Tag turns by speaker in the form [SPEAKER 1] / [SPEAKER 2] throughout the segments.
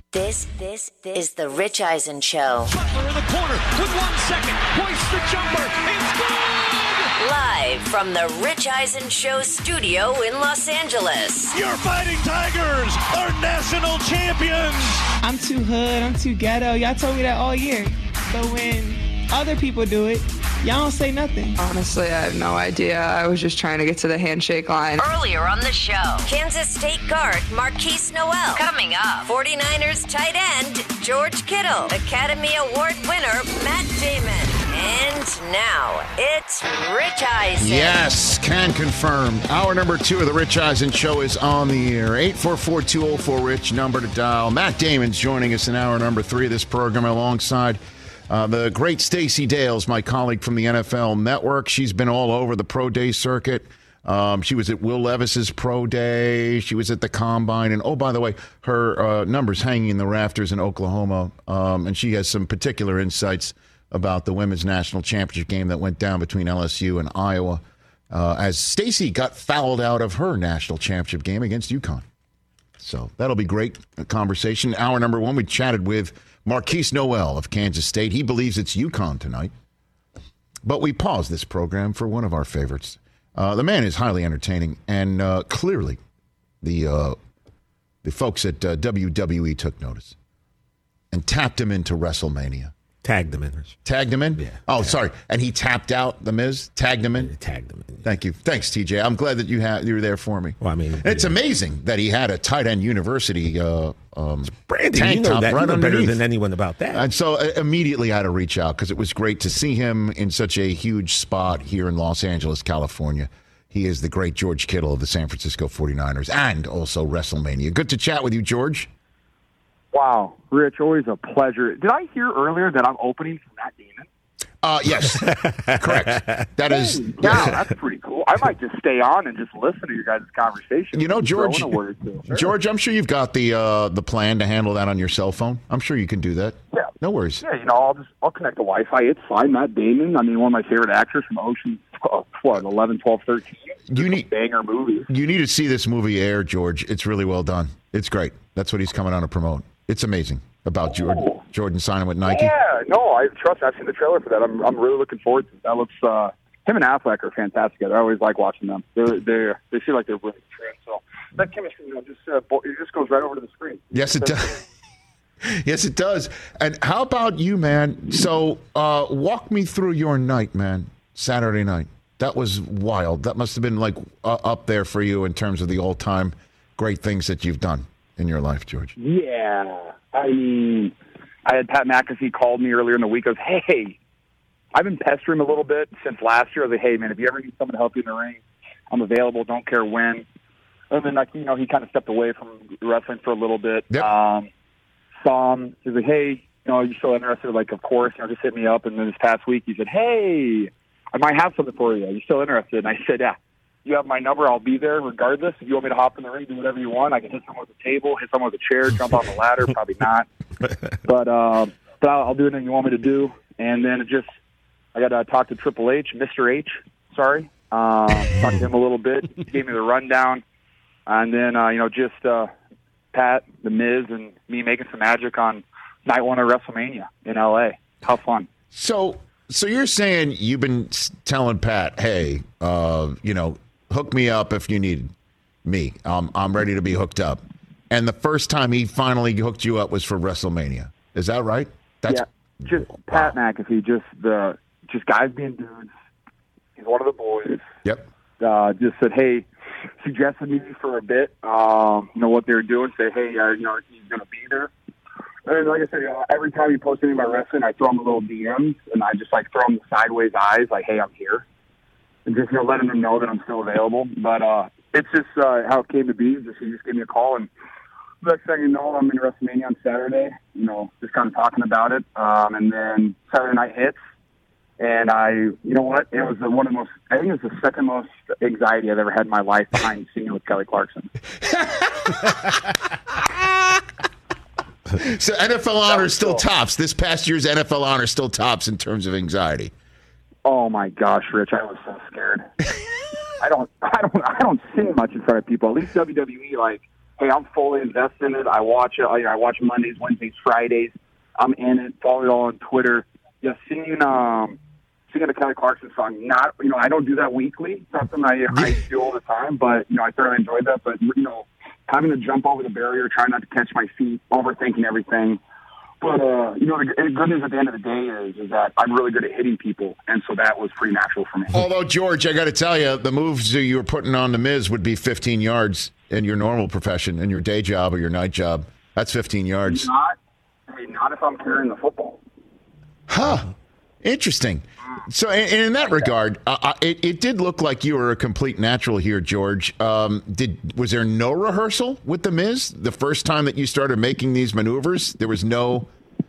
[SPEAKER 1] This is the Rich Eisen Show.
[SPEAKER 2] Butler in the corner with 1 second. Hoists the jumper. It's good!
[SPEAKER 1] Live from the Rich Eisen Show studio in Los Angeles.
[SPEAKER 2] Your Fighting Tigers are national champions.
[SPEAKER 3] I'm too hood. I'm too ghetto. Y'all told me that all year. But when other people do it, y'all don't say nothing.
[SPEAKER 4] Honestly, I have no idea. I was just trying to get to the handshake line.
[SPEAKER 1] Earlier on the show, Kansas State guard Marquise Noel. Coming up, 49ers tight end George Kittle. Academy Award winner Matt Damon. And now, it's Rich Eisen.
[SPEAKER 5] Yes, can confirm. Hour number 2 of the Rich Eisen Show is on the air. 844-204-RICH, number to dial. Matt Damon's joining us in hour number 3 of this program alongside the great Stacey Dales, my colleague from the NFL Network. She's been all over the pro day circuit. She was at Will Levis's pro day. She was at the Combine. And, oh, by the way, her numbers hanging in the rafters in Oklahoma. And she has some particular insights about the women's national championship game that went down between LSU and Iowa as Stacey got fouled out of her national championship game against UConn. So that'll be great conversation. Hour number 1, we chatted with Marquise Noel of Kansas State. He believes it's UConn tonight. But we paused this program for one of our favorites. The man is highly entertaining, and clearly the folks at WWE took notice and tapped him into WrestleMania.
[SPEAKER 6] Tagged him in.
[SPEAKER 5] Tagged him in?
[SPEAKER 6] Yeah.
[SPEAKER 5] Oh, sorry. And he tapped out The Miz? Tagged him in?
[SPEAKER 6] Tagged him in.
[SPEAKER 5] Thank you. Thanks, TJ. I'm glad that you were there for me.
[SPEAKER 6] Well, I mean,
[SPEAKER 5] it's amazing that he had a tight end university
[SPEAKER 6] Brandon,
[SPEAKER 5] tank
[SPEAKER 6] you know
[SPEAKER 5] top
[SPEAKER 6] that.
[SPEAKER 5] right
[SPEAKER 6] You know better
[SPEAKER 5] underneath.
[SPEAKER 6] than anyone about that.
[SPEAKER 5] And so immediately I had to reach out because it was great to see him in such a huge spot here in Los Angeles, California. He is the great George Kittle of the San Francisco 49ers and also WrestleMania. Good to chat with you, George.
[SPEAKER 7] Wow, Rich, always a pleasure. Did I hear earlier that I'm opening for Matt Damon?
[SPEAKER 5] Yes, correct. That is.
[SPEAKER 7] Wow, that's pretty cool. I might just stay on and just listen to your guys' conversation.
[SPEAKER 5] You know, George,
[SPEAKER 7] Throw in a word or two. Sure.
[SPEAKER 5] George, I'm sure you've got the plan to handle that on your cell phone. I'm sure you can do that.
[SPEAKER 7] Yeah.
[SPEAKER 5] No worries.
[SPEAKER 7] Yeah, I'll connect the Wi-Fi. It's fine. Matt Damon, I mean, one of my favorite actors from Ocean, 11, 12, 13.
[SPEAKER 5] You need
[SPEAKER 7] banger movies.
[SPEAKER 5] You need to see this movie air, George. It's really well done. It's great. That's what he's coming on to promote. It's amazing about Jordan signing with Nike.
[SPEAKER 7] Yeah, no, I've seen the trailer for that. I'm really looking forward to it. That looks. Him and Affleck are fantastic. I always like watching them. They feel like they're really true. So that chemistry, it just goes right over to the screen.
[SPEAKER 5] Yes, it does. Yes, it does. And how about you, man? So walk me through your night, man. Saturday night. That was wild. That must have been like up there for you in terms of the all-time great things that you've done in your life, George.
[SPEAKER 7] Yeah. I mean, I had Pat McAfee called me earlier in the week. Goes, hey, I've been pestering him a little bit since last year. I was like, hey, man, if you ever need someone to help you in the ring, I'm available. Don't care when. And then, he kind of stepped away from wrestling for a little bit.
[SPEAKER 5] Yep.
[SPEAKER 7] Saw him. He was like, hey, you still interested? Like, of course. Just hit me up. And then this past week, he said, hey, I might have something for you. Are you still interested? And I said, yeah. You have my number. I'll be there regardless. If you want me to hop in the ring, do whatever you want. I can hit someone with a table, hit someone with a chair, jump on the ladder. Probably not. But I'll do anything you want me to do. And then I got to talk to Triple H, Mr. H. Sorry. Talk to him a little bit. He gave me the rundown. And then, Pat, The Miz, and me making some magic on night 1 of WrestleMania in L.A. How fun.
[SPEAKER 5] So you're saying you've been telling Pat, hey, hook me up if you need me. I'm ready to be hooked up. And the first time he finally hooked you up was for WrestleMania. Is that right?
[SPEAKER 7] Yeah, just Pat McAfee, just guys being dudes. He's one of the boys.
[SPEAKER 5] Yep.
[SPEAKER 7] Just said, hey, suggested me for a bit. What they were doing. Say, hey, he's going to be there. And like I said, every time you post anything about wrestling, I throw him a little DMs, and I just throw him the sideways eyes, like, hey, I'm here. And just letting them know that I'm still available. But it's just how it came to be. He just gave me a call, and the next thing you know, I'm in WrestleMania on Saturday, just kind of talking about it. And then Saturday night hits, and you know what? It was I think it was the second most anxiety I've ever had in my life behind singing with Kelly Clarkson.
[SPEAKER 5] So NFL honor still tops. This past year's NFL honor still tops in terms of anxiety.
[SPEAKER 7] Oh my gosh, Rich, I was so scared. I don't sing much in front of people. At least WWE, hey, I'm fully invested in it. I watch it. I watch Mondays, Wednesdays, Fridays. I'm in it. Follow it all on Twitter. Yeah, singing the Kelly Clarkson song. Not, I don't do that weekly. It's not something I do all the time, but I thoroughly enjoyed that. But having to jump over the barrier, trying not to catch my feet, overthinking everything. But the good news at the end of the day is that I'm really good at hitting people, and so that was pretty natural for me.
[SPEAKER 5] Although, George, I got to tell you, the moves you were putting on The Miz would be 15 yards in your normal profession, in your day job or your night job. That's 15 yards.
[SPEAKER 7] Not if I'm carrying the football.
[SPEAKER 5] Huh. Interesting. So, in that regard, it did look like you were a complete natural here, George. Was there no rehearsal with The Miz the first time that you started making these maneuvers? There was no,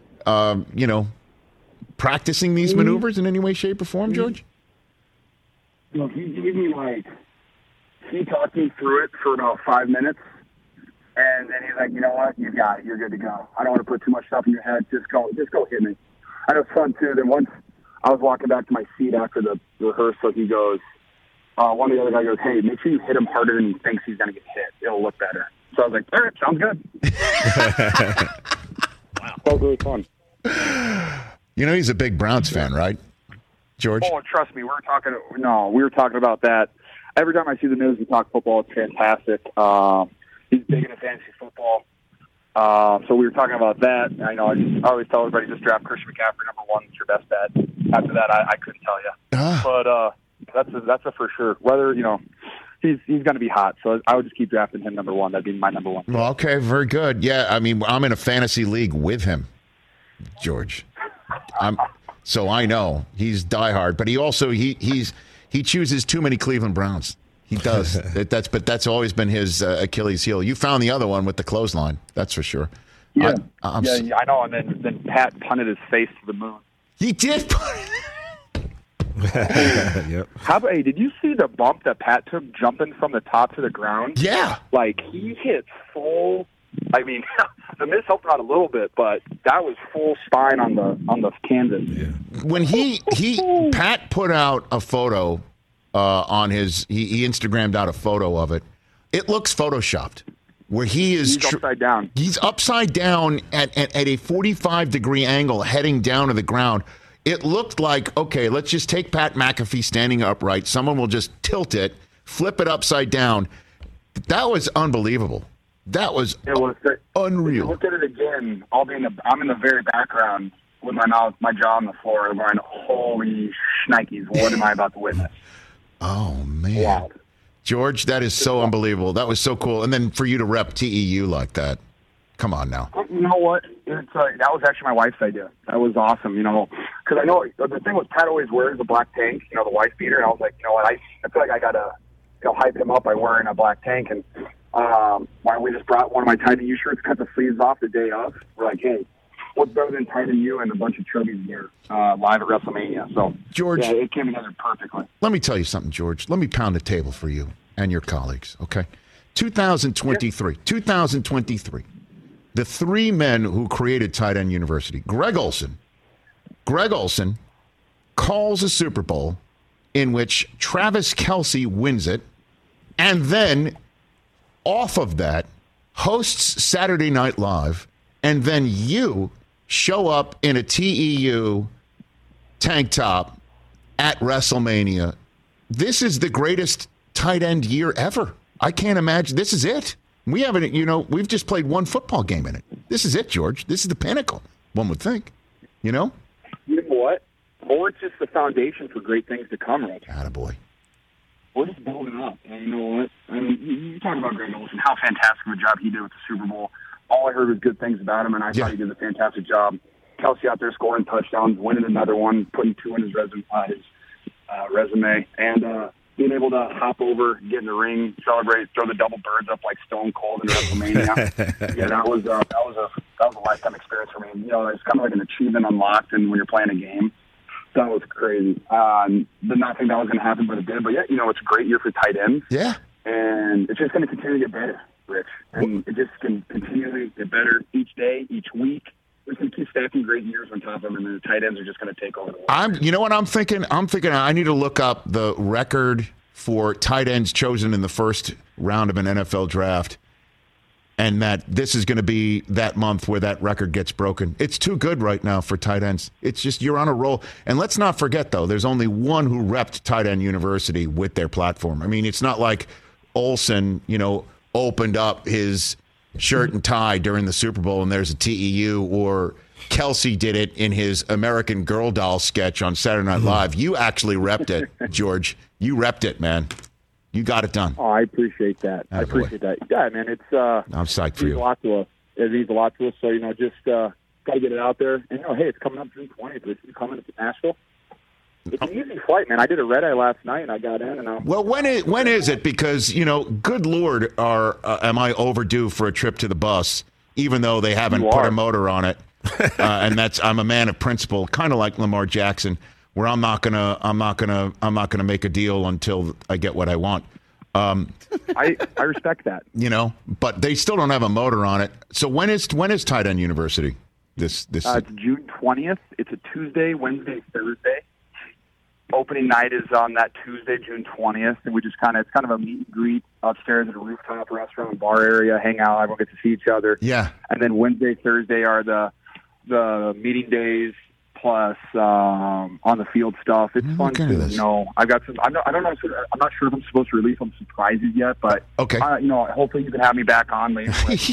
[SPEAKER 5] practicing these maneuvers in any way, shape, or form, George?
[SPEAKER 7] He gave me he talked me through it for about 5 minutes, and then he's like, you know what, you got it, you're good to go. I don't want to put too much stuff in your head. Just go hit me. And it was fun too. Then once I was walking back to my seat after the rehearsal, he goes, one of the other guys goes, hey, make sure you hit him harder than he thinks he's going to get hit. It'll look better. So I was like, all right, sounds good. Wow. That was really fun.
[SPEAKER 5] He's a big Browns fan, right, George?
[SPEAKER 7] Oh, trust me, we were talking about that. Every time I see the news and talk football, it's fantastic. He's big into fantasy football. So we were talking about that. I always tell everybody, just draft Christian McCaffrey #1. It's your best bet. After that, I couldn't tell you. But that's a for sure. Whether, he's going to be hot. So I would just keep drafting him #1. That'd be my #1.
[SPEAKER 5] Well, okay, very good. Yeah, I'm in a fantasy league with him, George. So I know he's diehard, but he also he chooses too many Cleveland Browns. He does. That's always been his Achilles heel. You found the other one with the clothesline. That's for sure.
[SPEAKER 7] Yeah, I know. And then Pat punted his face to the moon.
[SPEAKER 5] He did.
[SPEAKER 6] Yep.
[SPEAKER 7] Hey, did you see the bump that Pat took jumping from the top to the ground?
[SPEAKER 5] Yeah.
[SPEAKER 7] He hit full. I mean, the Miz helped out a little bit, but that was full spine on the canvas.
[SPEAKER 6] Yeah.
[SPEAKER 5] When Pat put out a photo on his, he Instagrammed out a photo of it. It looks photoshopped, where he's
[SPEAKER 7] upside down.
[SPEAKER 5] He's upside down at a 45-degree angle, heading down to the ground. It looked like, okay, let's just take Pat McAfee standing upright. Someone will just tilt it, flip it upside down. That was unbelievable. It was unreal.
[SPEAKER 7] Look at it again. I'm in the very background with my jaw on the floor, going, holy shnikes, what am I about to witness?
[SPEAKER 5] Oh, man.
[SPEAKER 7] Wow.
[SPEAKER 5] George, that is so unbelievable. That was so cool. And then for you to rep TEU like that, come on now.
[SPEAKER 7] You know what? That was actually my wife's idea. That was awesome, because I know the thing was Pat always wears the black tank, the wife beater, and I was like, you know what, I feel like I got to hype him up by wearing a black tank, and we just brought one of my Titan U shirts, cut the sleeves off the day of. We're like, hey, what's better than Titan U and a bunch of chubbies here live at WrestleMania? So,
[SPEAKER 5] George,
[SPEAKER 7] yeah, it came together perfectly.
[SPEAKER 5] Let me tell you something, George. Let me pound the table for you and your colleagues, okay? 2023. The three men who created Tight End University. Greg Olson calls a Super Bowl in which Travis Kelce wins it, and then off of that hosts Saturday Night Live, and then you show up in a TEU tank top at WrestleMania. This is the greatest tight end year ever. I can't imagine. This is it. We haven't, we've just played one football game in it. This is it, George. This is the pinnacle, one would think.
[SPEAKER 7] You know what? Or it's just the foundation for great things to come, Rich.
[SPEAKER 5] Attaboy.
[SPEAKER 7] We're just building up. And you know what? I mean, you talk about Greg Olson, how fantastic of a job he did with the Super Bowl. All I heard was good things about him, and I thought he did a fantastic job. Kelce out there scoring touchdowns, winning another one, putting 2 in his resume, and being able to hop over, get in the ring, celebrate, throw the double birds up like Stone Cold in WrestleMania. Yeah, that was a lifetime experience for me. It's kind of like an achievement unlocked, and when you're playing a game, that was crazy. Did not think that was going to happen, but it did. But yeah, it's a great year for tight ends.
[SPEAKER 5] Yeah,
[SPEAKER 7] and it's just going to continue to get better, Rich, and it just can continually get better each day, each week. We can keep stacking great years on top of them, and the tight ends are just going to take over the world.
[SPEAKER 5] You know what I'm thinking? I'm thinking I need to look up the record for tight ends chosen in the first round of an NFL draft. and that this is going to be that month where that record gets broken. It's too good right now for tight ends. It's just you're on a roll. And let's not forget, though, there's only one who repped Tight End University with their platform. I mean, it's not like Olsen, opened up his shirt and tie during the Super Bowl and there's a TEU, or Kelsey did it in his American Girl doll sketch on Saturday Night Live. You actually repped it, George. You repped it, man. You got it done.
[SPEAKER 7] Oh, I appreciate that.
[SPEAKER 5] Attaboy.
[SPEAKER 7] I appreciate that. Yeah, man, it's
[SPEAKER 5] I'm psyched for
[SPEAKER 7] means
[SPEAKER 5] you.
[SPEAKER 7] a lot to us. It means a lot to us. So, just got to get it out there. And, hey, it's coming up June 20th. It's coming to Nashville. It's an easy flight, man. I did a red-eye last night, and I got in.
[SPEAKER 5] Well, when is it? Because, good Lord, am I overdue for a trip to the bus, even though they haven't put a motor on it. And I'm a man of principle, kind of like Lamar Jackson, where I'm not gonna make a deal until I get what I want.
[SPEAKER 7] I respect that.
[SPEAKER 5] But they still don't have a motor on it. So when is Tight End University? This
[SPEAKER 7] it's June 20th. It's a Tuesday, Wednesday, Thursday. Opening night is on that Tuesday, June 20th, and it's kind of a meet and greet upstairs at a rooftop restaurant and bar area. Hang out, everyone gets to see each other.
[SPEAKER 5] Yeah.
[SPEAKER 7] And then Wednesday, Thursday are the meeting days plus on the field stuff. It's fun too. I've got some. I don't know. I'm not sure if I'm supposed to release some surprises yet, but
[SPEAKER 5] okay.
[SPEAKER 7] Hopefully you can have me back on later.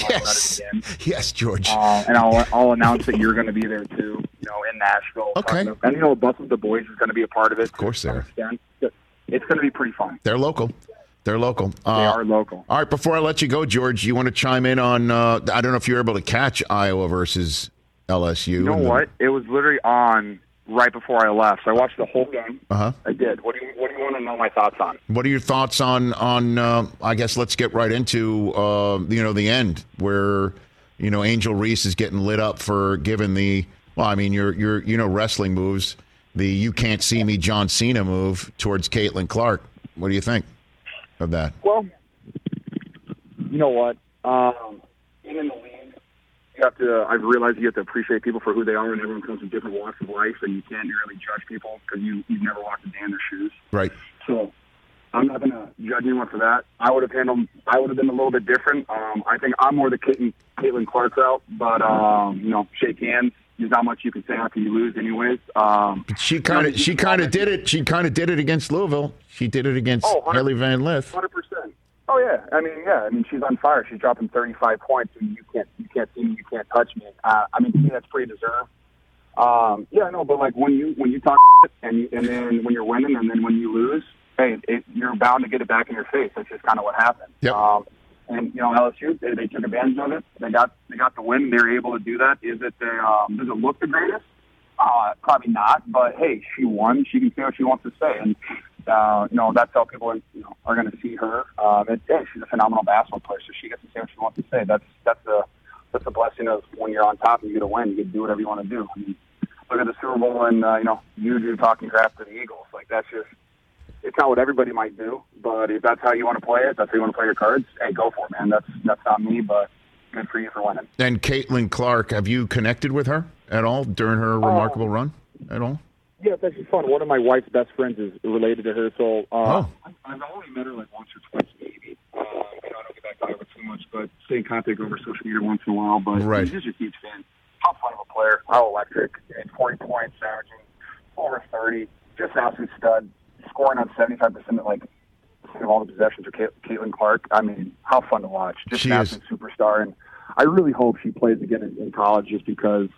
[SPEAKER 5] Yes, George.
[SPEAKER 7] And I'll announce that you're going to be there too. In Nashville.
[SPEAKER 5] Okay.
[SPEAKER 7] And Bus with the Boys is going to be a part of it.
[SPEAKER 5] Of course they are.
[SPEAKER 7] It's going to be pretty fun.
[SPEAKER 5] They're local. They are local.
[SPEAKER 7] All
[SPEAKER 5] right, before I let you go, George, you want to chime in on, I don't know if you're able to catch Iowa versus LSU.
[SPEAKER 7] You know what? It was literally on right before I left. So I watched the whole game.
[SPEAKER 5] Uh-huh.
[SPEAKER 7] I did. What do you want to know my thoughts on?
[SPEAKER 5] What are your thoughts on I guess let's get right into, the end where, Angel Reese is getting lit up for giving your wrestling moves, the you can't see me John Cena move towards Caitlin Clark. What do you think of that?
[SPEAKER 7] Well, you know what? Being in the league, I've realized you have to appreciate people for who they are, and everyone comes from different walks of life, and you can't really judge people because you've never walked a day in their shoes.
[SPEAKER 5] Right.
[SPEAKER 7] So I'm not going to judge anyone for that. I would have been a little bit different. I think I'm more the Caitlin Clark route, but, shake hands. There's not much you can say after you lose, anyways.
[SPEAKER 5] She kind of did it. She kind of did it against Louisville. She did it against Haley Van Lith.
[SPEAKER 7] 100%. Oh yeah. I mean, she's on fire. She's dropping 35 points, and you can't see me, you can't touch me. To me, that's pretty deserved. But like when you talk and then when you're winning, and then when you lose, hey, you're bound to get it back in your face. That's just kind of what happened.
[SPEAKER 5] Yep.
[SPEAKER 7] And LSU, they took advantage of it. They got the win. They were able to do that. Does it look the greatest? Probably not. But hey, she won. She can say what she wants to say, and that's how people are going to see her. She's a phenomenal basketball player, so she gets to say what she wants to say. That's the blessing of when you're on top and you get a win. You get to do whatever you want to do. I mean, look at the Super Bowl and Juju talking crap to the Eagles. Like that's just. It's not what everybody might do, but if that's how you want to play it, that's how you want to play your cards, hey, go for it, man. That's not me, but good for you for winning.
[SPEAKER 5] And Caitlin Clark, have you connected with her at all during her remarkable run at all?
[SPEAKER 7] Yeah, it's actually fun. One of my wife's best friends is related to her, so I've only met her like once or twice, maybe. I don't get back to her too much, but stay in contact over social media once in a while. But
[SPEAKER 5] right.
[SPEAKER 7] She's just a huge fan. How fun of a player. How electric. 40 points, averaging over 30. Just an absolute stud. Scoring on 75% of all the possessions are Caitlin Clark. I mean, how fun to watch. Just an absolute superstar. And I really hope she plays again in college just because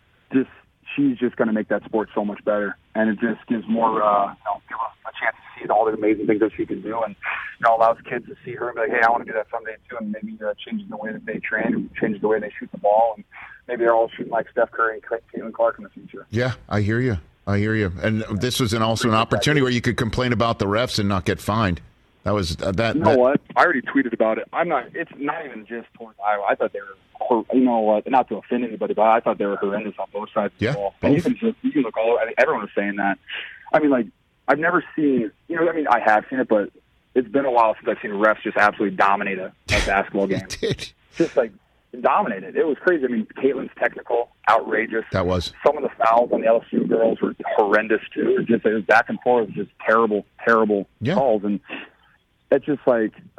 [SPEAKER 7] she's just going to make that sport so much better. And it just gives more, people a chance to see all the amazing things that she can do and, allows kids to see her and be like, hey, I want to do that someday too. And maybe changes the way that they train and changes the way they shoot the ball. And maybe they're all shooting like Steph Curry and Caitlin Clark in the future.
[SPEAKER 5] Yeah, I hear you. And this was also an opportunity where you could complain about the refs and not get fined. That was that.
[SPEAKER 7] You know what? I already tweeted about it. It's not even just towards Iowa. I thought they were, not to offend anybody, but I thought they were horrendous on both sides of the ball. And you can look all over. I think everyone was saying that. I mean, I've never seen, I have seen it, but it's been a while since I've seen refs just absolutely dominate a basketball game.
[SPEAKER 5] It did.
[SPEAKER 7] Just dominated. It was crazy. I mean, Caitlin's technical, outrageous.
[SPEAKER 5] That was.
[SPEAKER 7] Some of the fouls on the LSU girls were horrendous too. It was back and forth, just terrible calls. And it's just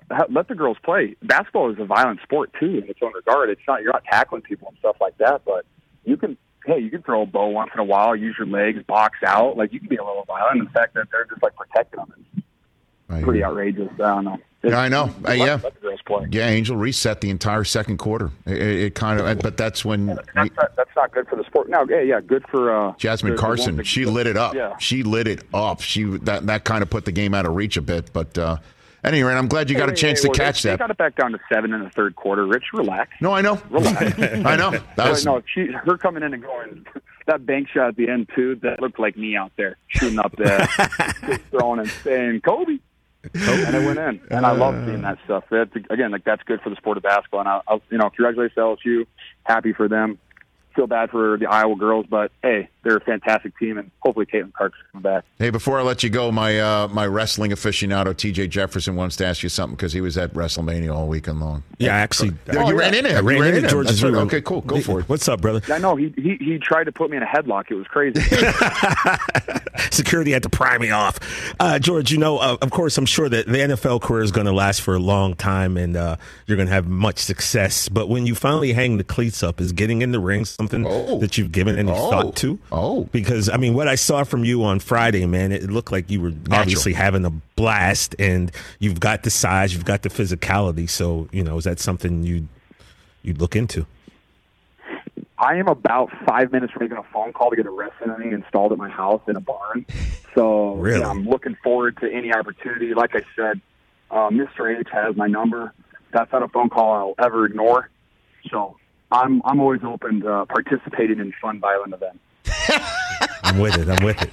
[SPEAKER 7] let the girls play. Basketball is a violent sport too in its own regard. You're not tackling people and stuff like that, but you can throw a bow once in a while, use your legs, box out. Like, you can be a little violent. And the fact that they're just like protecting them is pretty outrageous. I don't know.
[SPEAKER 5] I know.
[SPEAKER 7] Let the girls play.
[SPEAKER 5] Yeah, Angel reset the entire second quarter. It kind of, but that's when
[SPEAKER 7] that's not good for the sport. No, good for
[SPEAKER 5] Jasmine Carson. She lit it up.
[SPEAKER 7] Yeah.
[SPEAKER 5] She lit it up. That kind of put the game out of reach a bit. But anyway, I'm glad you got a chance to catch that.
[SPEAKER 7] They got it back down to 7 in the third quarter. Rich, relax.
[SPEAKER 5] No, I know.
[SPEAKER 7] Relax.
[SPEAKER 5] I know.
[SPEAKER 7] Her coming in and going. That bank shot at the end too. That looked like me out there shooting up there, just throwing and saying Kobe. And it went in, and I love seeing that stuff. That's good for the sport of basketball. And I'll congratulations to LSU. Happy for them. Feel bad for the Iowa girls, but hey, they're a fantastic team, and hopefully Caitlin Clark's coming back.
[SPEAKER 5] Hey, before I let you go, my wrestling aficionado TJ Jefferson wants to ask you something because he was at WrestleMania all weekend long.
[SPEAKER 6] Yeah, actually,
[SPEAKER 5] you ran into him.
[SPEAKER 6] I ran into George.
[SPEAKER 5] Okay, cool. Go for it.
[SPEAKER 6] What's up, brother?
[SPEAKER 7] I know he tried to put me in a headlock. It was crazy.
[SPEAKER 6] Security had to pry me off. George, of course, I'm sure that the NFL career is going to last for a long time, and you're going to have much success. But when you finally hang the cleats up, is getting in the ring something that you've given any thought to? Because, I mean, what I saw from you on Friday, man, it looked like you were obviously having a blast, and you've got the size, you've got the physicality. So, is that something you'd look into?
[SPEAKER 7] I am about 5 minutes from making a phone call to get a wrestling ring installed at my house in a barn. So
[SPEAKER 6] really?
[SPEAKER 7] I'm looking forward to any opportunity. Like I said, Mr. H has my number. That's not a phone call I'll ever ignore. So I'm always open to participating in fun, violent events.
[SPEAKER 6] I'm with it.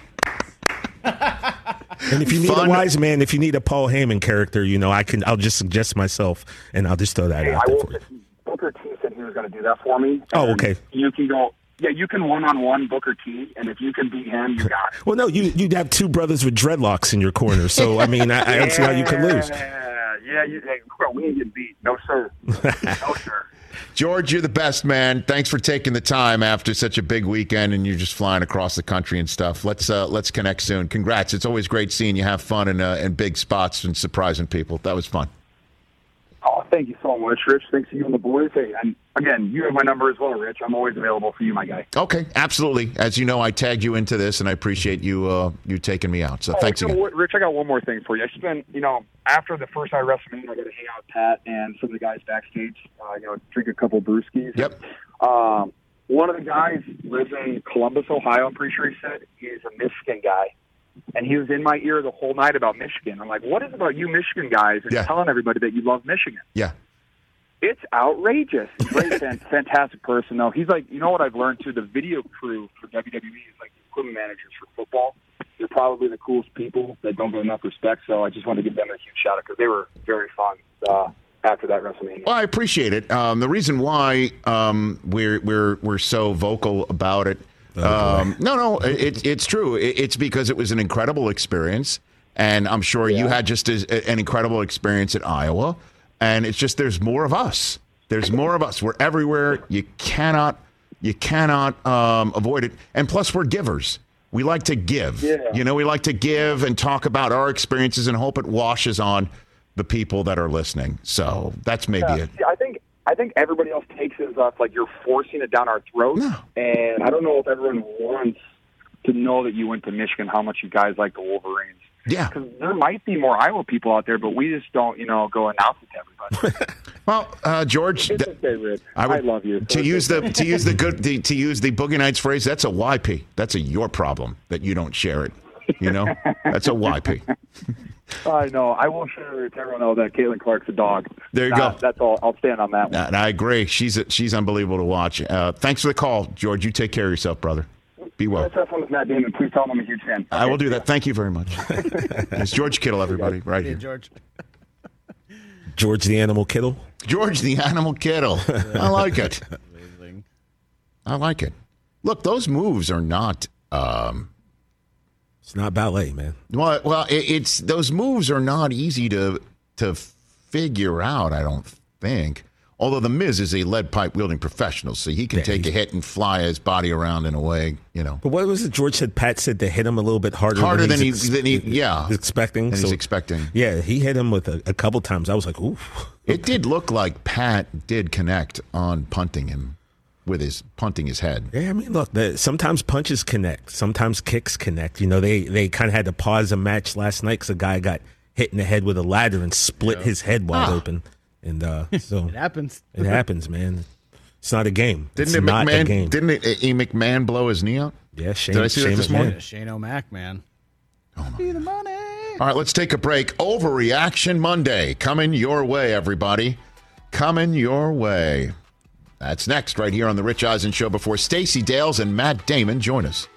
[SPEAKER 6] And if you need a wise man, if you need a Paul Heyman character, I'll just suggest myself, and I'll just throw that out there for you.
[SPEAKER 7] Booker T said he was going to do that for me.
[SPEAKER 6] Oh, okay.
[SPEAKER 7] You can go. Yeah, you can one-on-one Booker T, and if you can beat him, you got it.
[SPEAKER 6] Well, no, you'd have two brothers with dreadlocks in your corner, so, I mean, I don't see how you could lose.
[SPEAKER 7] Yeah, we ain't getting beat. No, sir. No, sir.
[SPEAKER 5] George, you're the best, man. Thanks for taking the time after such a big weekend, and you're just flying across the country and stuff. Let's connect soon. Congrats. It's always great seeing you have fun in big spots and surprising people. That was fun.
[SPEAKER 7] Oh, thank you so much, Rich. Thanks to you and the boys. Hey, and again, you have my number as well, Rich. I'm always available for you, my guy.
[SPEAKER 5] Okay, absolutely. As you know, I tagged you into this, and I appreciate you taking me out. So thanks again.
[SPEAKER 7] Rich, I got one more thing for you. I spent, after the first night of WrestleMania, I got to hang out with Pat and some of the guys backstage, drink a couple brewskis.
[SPEAKER 5] Yep.
[SPEAKER 7] One of the guys lives in Columbus, Ohio, I'm pretty sure he said. He's a Michigan guy. And he was in my ear the whole night about Michigan. I'm like, what is it about you Michigan guys and telling everybody that you love Michigan?
[SPEAKER 5] Yeah.
[SPEAKER 7] It's outrageous. Great, fantastic person, though. He's like, what I've learned, too? The video crew for WWE is like the equipment managers for football. They're probably the coolest people that don't get enough respect, so I just want to give them a huge shout-out because they were very fun after that WrestleMania.
[SPEAKER 5] Well, I appreciate it. The reason why we're so vocal about it, it's true. It's because it was an incredible experience, and I'm sure you had just an incredible experience at Iowa. And it's just there's more of us. There's more of us. We're everywhere. You cannot avoid it. And plus, we're givers. We like to give. Yeah. We like to give and talk about our experiences and hope it washes on the people that are listening. So that's maybe it.
[SPEAKER 7] I think everybody else takes it as like you're forcing it down our throats. No. And I don't know if everyone wants to know that you went to Michigan, how much you guys like the Wolverines.
[SPEAKER 5] Yeah.
[SPEAKER 7] Because there might be more Iowa people out there, but we just don't, go announce it to everybody.
[SPEAKER 5] Well, George,
[SPEAKER 7] it's okay, Rich. I love you.
[SPEAKER 5] To use the Boogie Nights phrase, that's a YP. That's your problem that you don't share it. That's a YP.
[SPEAKER 7] I know. I will share to everyone else that Caitlin Clark's a dog.
[SPEAKER 5] There you go.
[SPEAKER 7] That's all. I'll stand on that one.
[SPEAKER 5] And I agree. She's unbelievable to watch. Thanks for the call, George. You take care of yourself, brother. Be well.
[SPEAKER 7] Let's have fun with Matt Damon. Please tell him I'm a huge fan.
[SPEAKER 5] I will do that. Thank you very much. It's George Kittle, everybody, right here.
[SPEAKER 6] George. George the Animal Kittle.
[SPEAKER 5] George the Animal Kittle. I like it.
[SPEAKER 8] Amazing.
[SPEAKER 5] I like it. Look, those moves are not.
[SPEAKER 6] It's not ballet, man.
[SPEAKER 5] Well, it's those moves are not easy to figure out. I don't think. Although The Miz is a lead pipe wielding professional, so he can take a hit and fly his body around in a way,
[SPEAKER 6] But what was it George said? Pat said to hit him a little bit harder
[SPEAKER 5] than
[SPEAKER 6] he's expecting.
[SPEAKER 5] He's expecting.
[SPEAKER 6] Yeah, he hit him with a couple times. I was like, ooh.
[SPEAKER 5] It did look like Pat did connect on punting him with his head.
[SPEAKER 6] Yeah, I mean, look, sometimes punches connect, sometimes kicks connect. They kind of had to pause a match last night because a guy got hit in the head with a ladder and split his head wide open. And so
[SPEAKER 8] it happens.
[SPEAKER 6] It happens, man. It's not a game.
[SPEAKER 5] Didn't McMahon blow his knee out?
[SPEAKER 6] Yeah, Shane.
[SPEAKER 5] Did I see that this morning?
[SPEAKER 8] Shane O'Mac, man.
[SPEAKER 5] Oh my the money. All right, let's take a break. Overreaction Monday coming your way, everybody. Coming your way. That's next, right here on the Rich Eisen Show. Before Stacey Dales and Matt Damon join us.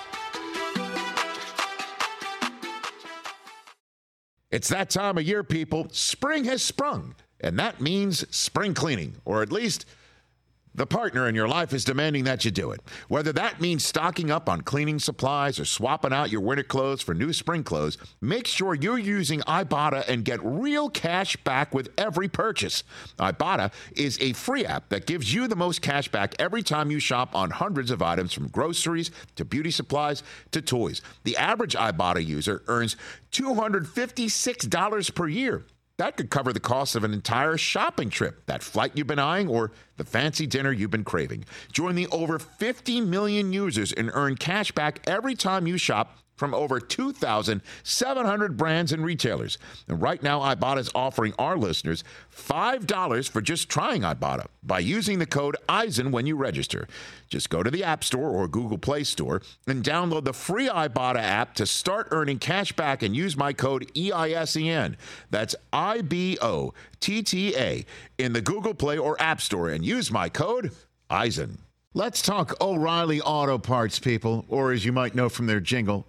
[SPEAKER 5] It's that time of year, people. Spring has sprung. And that means spring cleaning, or at least the partner in your life is demanding that you do it. Whether that means stocking up on cleaning supplies or swapping out your winter clothes for new spring clothes, make sure you're using Ibotta and get real cash back with every purchase. Ibotta is a free app that gives you the most cash back every time you shop on hundreds of items, from groceries to beauty supplies to toys. The average Ibotta user earns $256 per year. That could cover the cost of an entire shopping trip, that flight you've been eyeing, or the fancy dinner you've been craving. Join the over 50 million users and earn cash back every time you shop from over 2,700 brands and retailers. And right now, Ibotta is offering our listeners $5 for just trying Ibotta by using the code EISEN when you register. Just go to the App Store or Google Play Store and download the free Ibotta app to start earning cash back and use my code EISEN. That's IBOTTA in the Google Play or App Store and use my code EISEN. Let's talk O'Reilly Auto Parts, people, or as you might know from their jingle,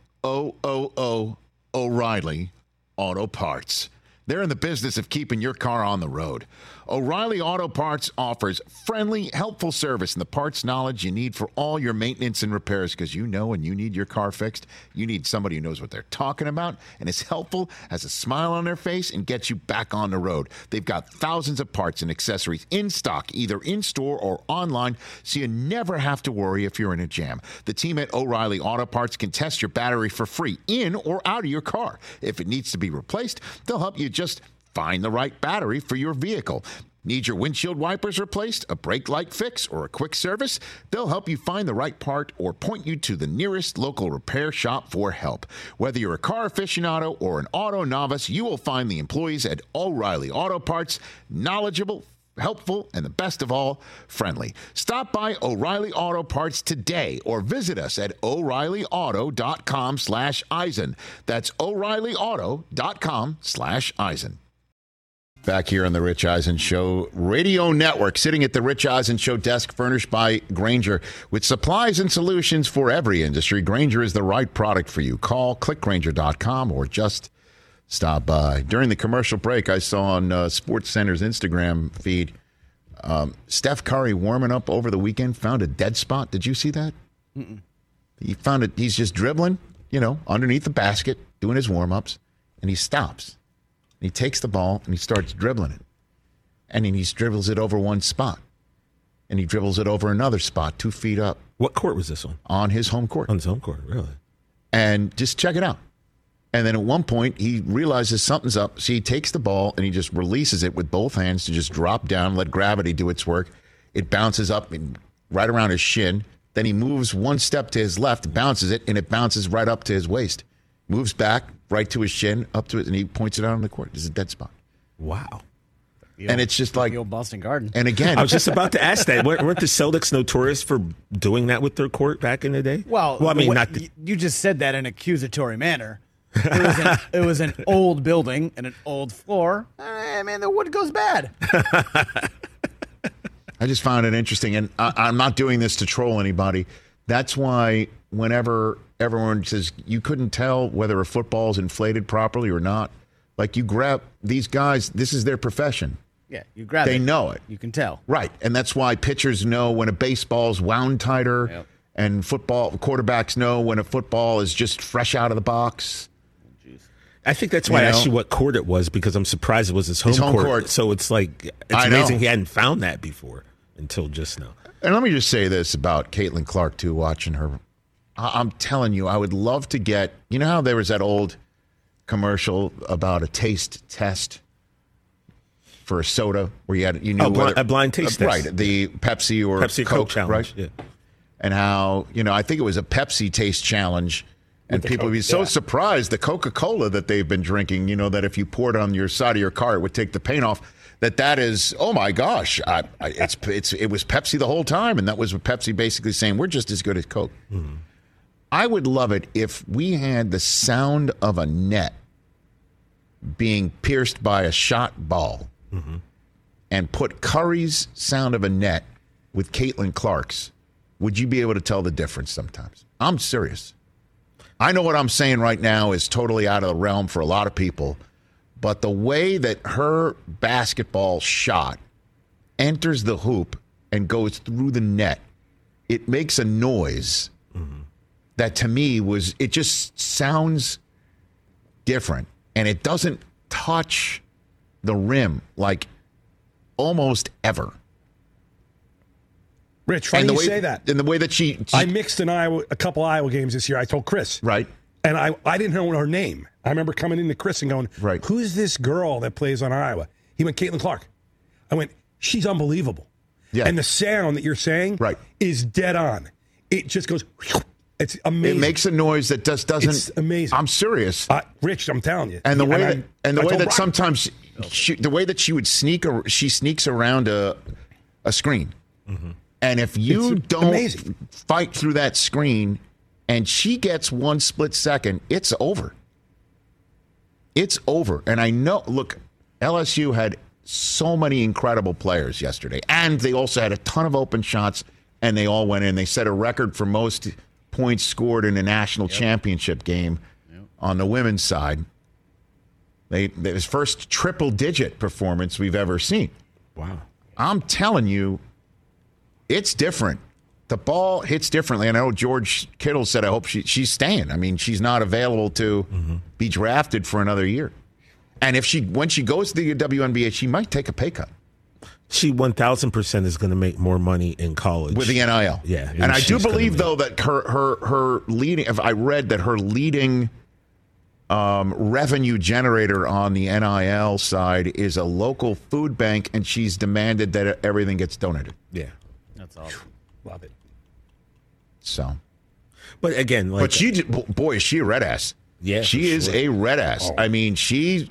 [SPEAKER 5] O'Reilly Auto Parts. They're in the business of keeping your car on the road. O'Reilly Auto Parts offers friendly, helpful service and the parts knowledge you need for all your maintenance and repairs, because when you need your car fixed, you need somebody who knows what they're talking about and is helpful, has a smile on their face, and gets you back on the road. They've got thousands of parts and accessories in stock, either in-store or online, so you never have to worry if you're in a jam. The team at O'Reilly Auto Parts can test your battery for free in or out of your car. If it needs to be replaced, they'll help you just find the right battery for your vehicle. Need your windshield wipers replaced, a brake light fix, or a quick service? They'll help you find the right part or point you to the nearest local repair shop for help. Whether you're a car aficionado or an auto novice, you will find the employees at O'Reilly Auto Parts knowledgeable, helpful, and the best of all, friendly. Stop by O'Reilly Auto Parts today or visit us at O'ReillyAuto.com/Eisen. That's O'ReillyAuto.com/Eisen. Back here on the Rich Eisen Show Radio Network, sitting at the Rich Eisen Show desk furnished by Grainger. With supplies and solutions for every industry, Grainger is the right product for you. Call, click Grainger.com, or just stop by. During the commercial break, I saw on SportsCenter's Instagram feed, Steph Curry warming up over the weekend, found a dead spot. Did you see that? Mm-mm. He found it. He's just dribbling, underneath the basket, doing his warm-ups, and he stops. He takes the ball and he starts dribbling it. And then he dribbles it over one spot. And he dribbles it over another spot 2 feet up.
[SPEAKER 6] What court was this on?
[SPEAKER 5] On his home court.
[SPEAKER 6] On his home court, really?
[SPEAKER 5] And just check it out. And then at one point, he realizes something's up. So he takes the ball and he just releases it with both hands to just drop down, let gravity do its work. It bounces up right around his shin. Then he moves one step to his left, bounces it, and it bounces right up to his waist. Moves back right to his shin, up to it, and he points it out on the court. This is a dead spot.
[SPEAKER 6] Wow.
[SPEAKER 5] And it's just like
[SPEAKER 8] the old Boston Garden.
[SPEAKER 5] And again,
[SPEAKER 6] I was just about to ask that. Weren't the Celtics notorious for doing that with their court back in the day?
[SPEAKER 8] Well,
[SPEAKER 6] I mean,
[SPEAKER 8] you just said that in an accusatory manner. It was an old building and an old floor. Man, the wood goes bad.
[SPEAKER 5] I just found it interesting, and I'm not doing this to troll anybody. That's why whenever everyone says you couldn't tell whether a football is inflated properly or not, like you grab these guys, this is their profession.
[SPEAKER 8] Yeah, you grab it.
[SPEAKER 5] They know it.
[SPEAKER 8] You can tell.
[SPEAKER 5] Right, and that's why pitchers know when a baseball's wound tighter, and quarterbacks know when a football is just fresh out of the box.
[SPEAKER 6] I think that's why I asked you what court it was, because I'm surprised it was his home court. So it's like, it's amazing he hadn't found that before until just now.
[SPEAKER 5] And let me just say this about Caitlin Clark, too, watching her. I'm telling you, I would love to get, you know how there was that old commercial about a taste test for a soda where you knew
[SPEAKER 6] a blind taste test.
[SPEAKER 5] Right, the Pepsi or
[SPEAKER 6] Coke challenge,
[SPEAKER 5] right?
[SPEAKER 6] Yeah.
[SPEAKER 5] And how, I think it was a Pepsi taste challenge, and people would be so surprised, the Coca-Cola that they've been drinking, that if you poured on your side of your car, it would take the paint off. That is, oh my gosh, it was Pepsi the whole time, and that was what Pepsi basically saying, we're just as good as Coke. Mm-hmm. I would love it if we had the sound of a net being pierced by a shot ball, mm-hmm. and put Curry's sound of a net with Caitlin Clark's. Would you be able to tell the difference sometimes? I'm serious. I know what I'm saying right now is totally out of the realm for a lot of people, but the way that her basketball shot enters the hoop and goes through the net, it makes a noise, mm-hmm. that to me it just sounds different, and it doesn't touch the rim like almost ever.
[SPEAKER 9] Rich, funny you say that.
[SPEAKER 5] And the way that she
[SPEAKER 9] I mixed a couple Iowa games this year. I told Chris.
[SPEAKER 5] Right.
[SPEAKER 9] And I didn't know her name. I remember coming into Chris and going,
[SPEAKER 5] right.
[SPEAKER 9] Who's this girl that plays on Iowa? He went, Caitlin Clark. I went, she's unbelievable. Yeah. And the sound that you're saying is dead on. It just goes, it's amazing.
[SPEAKER 5] It makes a noise that just doesn't.
[SPEAKER 9] It's amazing.
[SPEAKER 5] I'm serious.
[SPEAKER 9] Rich, I'm telling you.
[SPEAKER 5] And the way that sometimes the way that she sneaks around a screen. Mm-hmm. And if you don't fight through that screen and she gets one split second, it's over. It's over. And I know, look, LSU had so many incredible players yesterday. And they also had a ton of open shots, and they all went in. They set a record for most points scored in a national championship game on the women's side. It was first triple-digit performance we've ever seen.
[SPEAKER 6] Wow.
[SPEAKER 5] I'm telling you, it's different. The ball hits differently. And I know George Kittle said, I hope she's staying. I mean, she's not available to be drafted for another year. And when she goes to the WNBA, she might take a pay cut.
[SPEAKER 6] She 1,000% is going to make more money in college.
[SPEAKER 5] With the NIL.
[SPEAKER 6] Yeah.
[SPEAKER 5] And I do believe, though, that her leading, if I read that her leading revenue generator on the NIL side is a local food bank, and she's demanded that everything gets donated.
[SPEAKER 6] Yeah.
[SPEAKER 8] That's awesome.
[SPEAKER 9] Love it.
[SPEAKER 5] So.
[SPEAKER 6] But again,
[SPEAKER 5] is she a red ass?
[SPEAKER 6] Yeah.
[SPEAKER 5] She is a red ass. I mean, she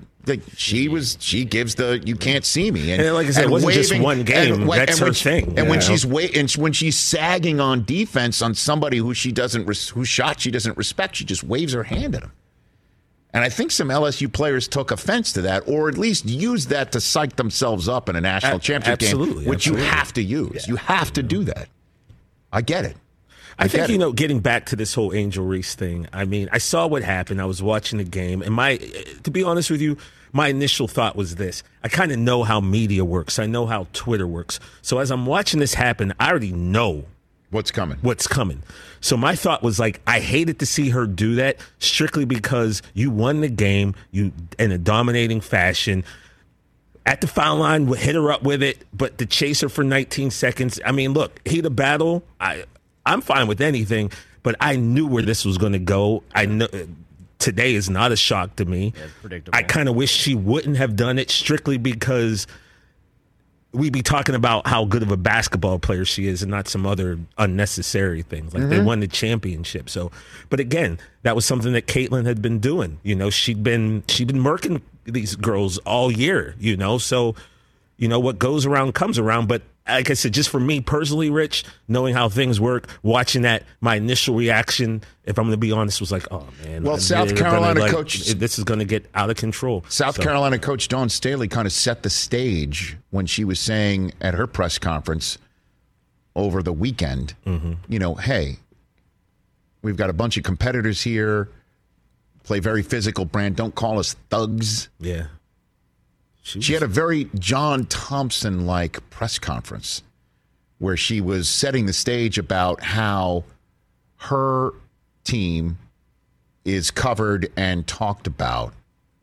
[SPEAKER 5] gives the you can't see me, and
[SPEAKER 6] like I said, it wasn't just one game. That's her thing.
[SPEAKER 5] And when she's sagging on defense on somebody whose shot she doesn't respect, she just waves her hand at him. And I think some LSU players took offense to that, or at least used that to psych themselves up in a national championship game, which you have to use. Yeah. You have to do that. I get it.
[SPEAKER 6] I think, getting back to this whole Angel Reese thing, I mean, I saw what happened. I was watching the game, and to be honest with you, my initial thought was this. I kind of know how media works. I know how Twitter works. So as I'm watching this happen, I already know
[SPEAKER 5] what's coming.
[SPEAKER 6] So my thought was I hated to see her do that strictly because you won the game, in a dominating fashion. At the foul line, hit her up with it, but to chase her for 19 seconds. I mean, look, heat of battle. I'm fine with anything, but I knew where this was going to go. I know today is not a shock to me.
[SPEAKER 8] Yeah, it's predictable.
[SPEAKER 6] I kind of wish she wouldn't have done it strictly because we'd be talking about how good of a basketball player she is and not some other unnecessary things. They won the championship. So, but again, that was something that Caitlin had been doing. She'd been murking these girls all year, So, what goes around comes around. But like I said, just for me personally, Rich, knowing how things work, watching that, my initial reaction, if I'm going to be honest, was like, oh, man.
[SPEAKER 5] Well, South Carolina coach.
[SPEAKER 6] This is going to get out of control.
[SPEAKER 5] South Carolina coach Dawn Staley kind of set the stage when she was saying at her press conference over the weekend, hey, we've got a bunch of competitors here, play very physical brand. Don't call us thugs.
[SPEAKER 6] Yeah.
[SPEAKER 5] She had a very John Thompson-like press conference where she was setting the stage about how her team is covered and talked about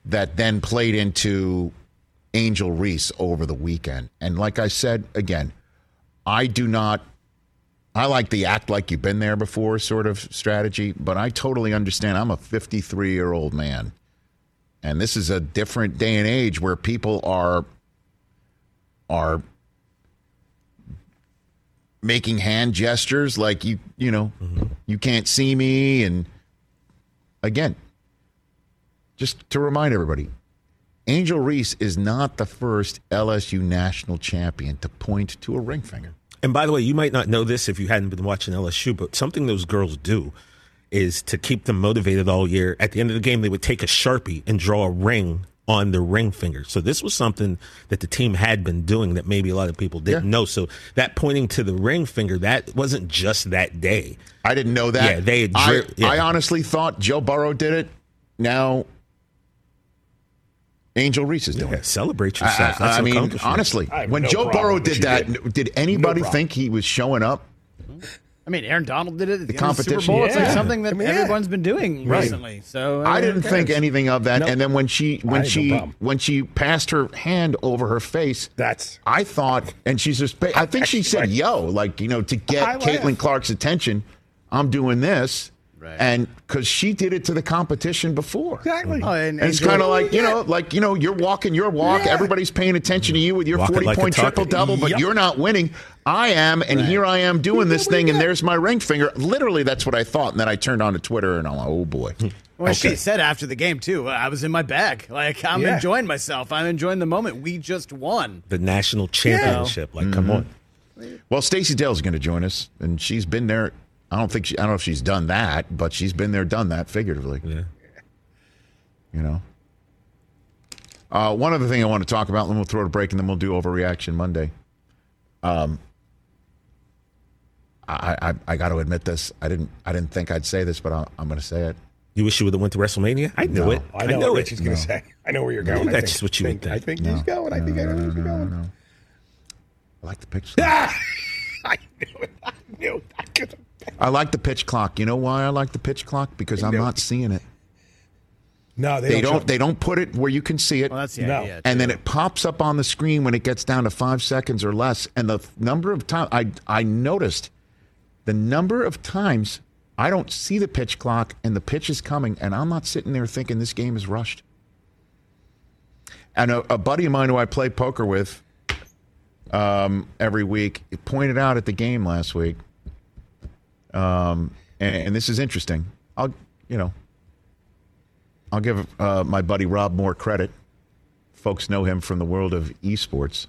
[SPEAKER 5] that then played into Angel Reese over the weekend. And like I said, again, I like the act like you've been there before sort of strategy, but I totally understand. I'm a 53-year-old man, and this is a different day and age where people are making hand gestures like you can't see me. And again, just to remind everybody, Angel Reese is not the first LSU national champion to point to a ring finger.
[SPEAKER 6] And by the way, you might not know this if you hadn't been watching LSU, but something those girls do is to keep them motivated all year. At the end of the game, they would take a Sharpie and draw a ring on the ring finger. So this was something that the team had been doing that maybe a lot of people didn't know. So that pointing to the ring finger, that wasn't just that day.
[SPEAKER 5] I didn't know that.
[SPEAKER 6] Yeah,
[SPEAKER 5] I honestly thought Joe Burrow did it. Now Angel Reese is doing it.
[SPEAKER 6] Celebrate yourself. That's
[SPEAKER 5] I mean, honestly, when Joe Burrow did that, did anybody think he was showing up?
[SPEAKER 8] I mean, Aaron Donald did it at the
[SPEAKER 5] competition.
[SPEAKER 8] Super Bowl. It's like something that everyone's been doing recently. So
[SPEAKER 5] I didn't think anything of that. Nope. And then when she passed her hand over her face, I thought, and she's just, I think she said, "Yo," like to get Caitlin Clark's attention. I'm doing this. Right. And because she did it to the competition before.
[SPEAKER 9] Exactly.
[SPEAKER 5] And it's kind of like, you're walking your walk. Yeah. Everybody's paying attention to you with your 40-point triple-double, but you're not winning. I am, and here I am doing this thing, and there's my ring finger. Literally, that's what I thought. And then I turned on to Twitter, and I'm like, oh, boy.
[SPEAKER 8] Well, she said after the game, too, I was in my bag. Like, I'm enjoying myself. I'm enjoying the moment. We just won.
[SPEAKER 6] The national championship. Like, come on.
[SPEAKER 5] Well, Stacey Dale's going to join us, and she's been there. I don't know if she's done that, but she's been there, done that, figuratively. Yeah. One other thing I want to talk about, and then we'll throw a break, and then we'll do Overreaction Monday. I got to admit this. I didn't think I'd say this, but I'm going to say it.
[SPEAKER 6] You wish you would have went to WrestleMania? I knew it.
[SPEAKER 9] I know what she's going to say. I know where you're going.
[SPEAKER 6] That's just what you would think.
[SPEAKER 9] I think he's going. I think I know where he's going.
[SPEAKER 5] No. I like the pitch clock.
[SPEAKER 9] I knew it.
[SPEAKER 5] I like the pitch clock. You know why I like the pitch clock? Because I'm not seeing it.
[SPEAKER 9] No,
[SPEAKER 5] they don't. They don't put it where you can see it.
[SPEAKER 8] Well, that's the idea,
[SPEAKER 5] and then it pops up on the screen when it gets down to 5 seconds or less. And the number of times I noticed the number of times I don't see the pitch clock and the pitch is coming, and I'm not sitting there thinking this game is rushed. And a buddy of mine who I play poker with every week pointed out at the game last week. And this is interesting. I'll give my buddy Rob more credit. Folks know him from the world of esports.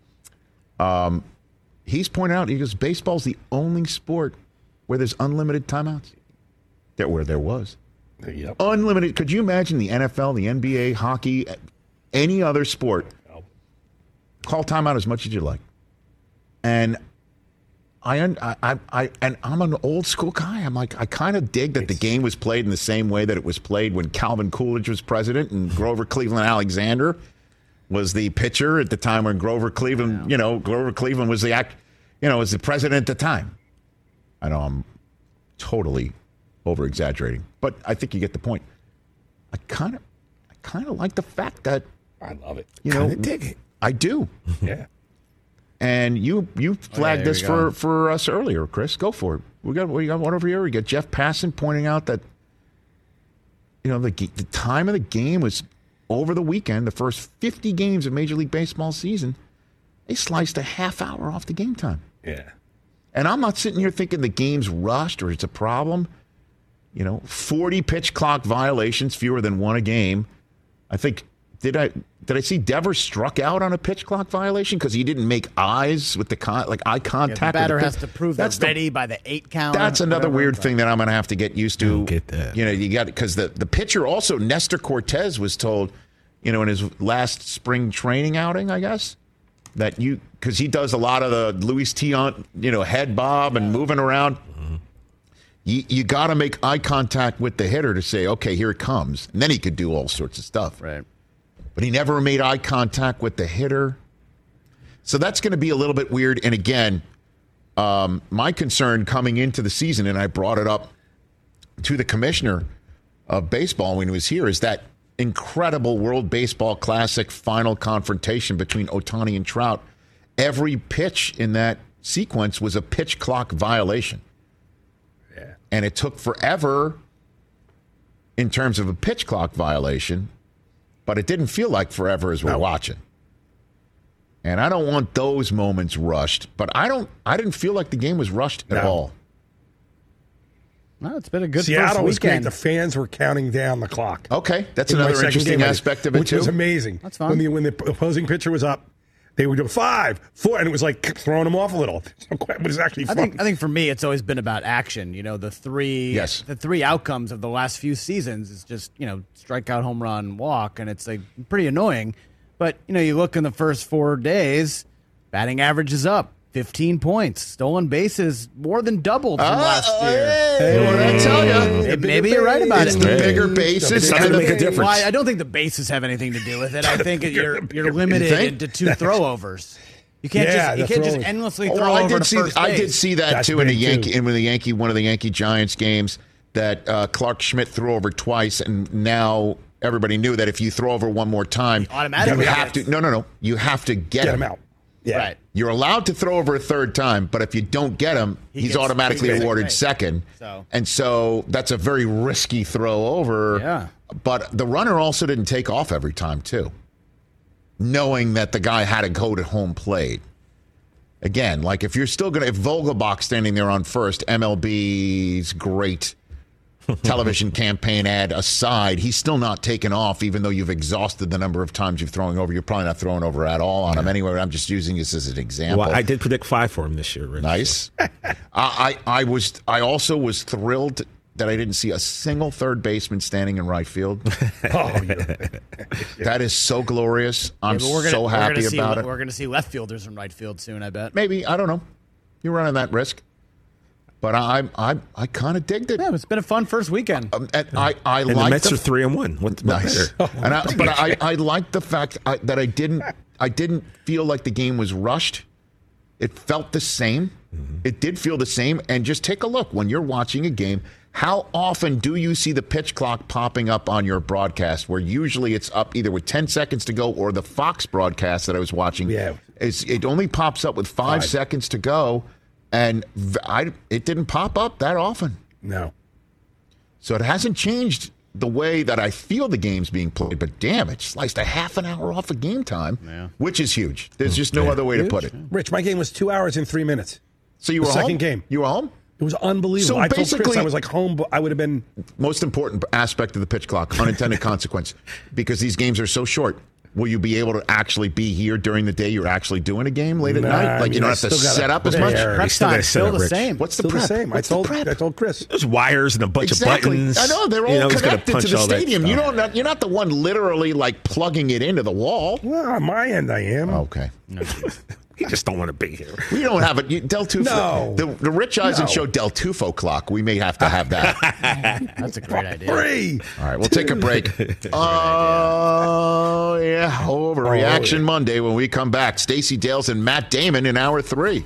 [SPEAKER 5] He's pointed out, he goes, baseball's the only sport where there's unlimited timeouts. Where there was.
[SPEAKER 9] Yep.
[SPEAKER 5] Unlimited. Could you imagine the NFL, the NBA, hockey, any other sport? Call timeout as much as you like. And I'm an old school guy. I'm like, I kind of dig that the game was played in the same way that it was played when Calvin Coolidge was president and Grover Cleveland Alexander was the pitcher at the time when Grover Cleveland, Grover Cleveland was was the president at the time. I know I'm totally over exaggerating, but I think you get the point. I kind of like the fact that
[SPEAKER 9] I love it.
[SPEAKER 5] Dig it. I do.
[SPEAKER 9] Yeah.
[SPEAKER 5] And you flagged this for us earlier, Chris. Go for it. We got one over here. We got Jeff Passan pointing out that the time of the game was over the weekend. The first 50 games of Major League Baseball season, they sliced a half hour off the game time.
[SPEAKER 9] Yeah.
[SPEAKER 5] And I'm not sitting here thinking the game's rushed or it's a problem. 40 pitch clock violations, fewer than one a game. I think. Did I see Devers struck out on a pitch clock violation because he didn't make eyes with eye contact?
[SPEAKER 8] The batter has to prove that's ready by the 8 count.
[SPEAKER 5] That's another weird thing that I'm going to have to get used to.
[SPEAKER 6] I don't get that.
[SPEAKER 5] You got because the pitcher also Nestor Cortez was told, in his last spring training outing, I guess, that because he does a lot of the Luis Tiant, head bob and moving around. Mm-hmm. You got to make eye contact with the hitter to say, okay, here it comes, and then he could do all sorts of stuff.
[SPEAKER 8] Right.
[SPEAKER 5] But he never made eye contact with the hitter. So that's going to be a little bit weird. And again, my concern coming into the season, and I brought it up to the commissioner of baseball when he was here, is that incredible World Baseball Classic final confrontation between Ohtani and Trout, every pitch in that sequence was a pitch clock violation. Yeah. And it took forever in terms of a pitch clock violation, but it didn't feel like forever as we're watching. And I don't want those moments rushed, but I didn't feel like the game was rushed at all.
[SPEAKER 8] No, it's been a good
[SPEAKER 9] Seattle was
[SPEAKER 8] weekend.
[SPEAKER 9] great. The fans were counting down the clock.
[SPEAKER 5] Okay, that's another interesting aspect of it,
[SPEAKER 9] which
[SPEAKER 5] too.
[SPEAKER 9] was amazing.
[SPEAKER 8] That's fun.
[SPEAKER 9] When the opposing pitcher was up, they would do 5, 4, and it was like throwing them off a little. But it was actually fun.
[SPEAKER 8] I think for me, it's always been about action. You know, the three outcomes of the last few seasons is just, strikeout, home run, walk, and it's like pretty annoying. But, you look in the first 4 days, batting average is up. 15 points. Stolen bases more than doubled from last year.
[SPEAKER 5] Hey, what did I tell you?
[SPEAKER 8] Maybe you're right about
[SPEAKER 5] it's
[SPEAKER 8] it.
[SPEAKER 5] The bigger bases.
[SPEAKER 6] It's not going to make a difference.
[SPEAKER 8] Well, I don't think the bases have anything to do with it. I think you're limited to 2 throwovers. You can't just endlessly throw over to first base.
[SPEAKER 5] I did see that too in one of the Yankee Giants games that Clark Schmidt threw over twice, and now everybody knew that if you throw over one more time,
[SPEAKER 8] automatically
[SPEAKER 5] you have to. No, you have to get him
[SPEAKER 9] out.
[SPEAKER 8] Yeah. Right.
[SPEAKER 5] You're allowed to throw over a third time, but if you don't get him, he's automatically awarded second. And so that's a very risky throw over.
[SPEAKER 8] Yeah.
[SPEAKER 5] But the runner also didn't take off every time, too, knowing that the guy had to go to home plate. Again, like if Vogelbach standing there on first, MLB's great television campaign ad aside, he's still not taken off, even though you've exhausted the number of times you've thrown over. You're probably not throwing over at all on him anyway. I'm just using this as an example.
[SPEAKER 6] Well, I did predict 5 for him this year, Rich.
[SPEAKER 5] Nice. I also was thrilled that I didn't see a single third baseman standing in right field. That is so glorious. I'm so happy about it.
[SPEAKER 8] We're going to see left fielders in right field soon, I bet.
[SPEAKER 5] Maybe. I don't know. You're running that risk. But I kind of digged it.
[SPEAKER 8] Yeah, it's been a fun first weekend.
[SPEAKER 5] I
[SPEAKER 6] and
[SPEAKER 5] like
[SPEAKER 6] the Mets are 3-1. What's
[SPEAKER 5] nice? I like the fact that I didn't feel like the game was rushed. It felt the same. Mm-hmm. It did feel the same. And just take a look when you're watching a game. How often do you see the pitch clock popping up on your broadcast? Where usually it's up either with 10 seconds to go, or the Fox broadcast that I was watching. Yeah, it only pops up with 5 seconds to go. And it didn't pop up that often.
[SPEAKER 9] No.
[SPEAKER 5] So it hasn't changed the way that I feel the game's being played. But damn, it sliced a half an hour off of game time, which is huge. There's just no other way to put it.
[SPEAKER 9] Rich, my game was 2 hours and 3 minutes.
[SPEAKER 5] So you were home?
[SPEAKER 9] Second game.
[SPEAKER 5] You were home?
[SPEAKER 9] It was unbelievable.
[SPEAKER 5] So
[SPEAKER 9] I told Chris I was like home, but I would have been...
[SPEAKER 5] Most important aspect of the pitch clock, unintended consequence, because these games are so short. Will you be able to actually be here during the day you're actually doing a game late at night? Like you don't have to set up as much?
[SPEAKER 8] Prep time still the same.
[SPEAKER 5] What's the prep?
[SPEAKER 9] I told Chris.
[SPEAKER 6] There's wires and a bunch of buttons.
[SPEAKER 5] I know, they're all connected to the stadium. You're not the one literally like plugging it into the wall.
[SPEAKER 9] Well, on my end I am.
[SPEAKER 5] Okay.
[SPEAKER 6] You just don't want to be here.
[SPEAKER 5] We don't have it. Del Tufo.
[SPEAKER 9] No.
[SPEAKER 5] The Rich Eisen Show Del Tufo clock. We may have to have that.
[SPEAKER 8] That's a great idea.
[SPEAKER 9] Free.
[SPEAKER 5] All right, we'll take a break. Oh, yeah. Overreaction Monday when we come back. Stacey Dales and Matt Damon in hour 3.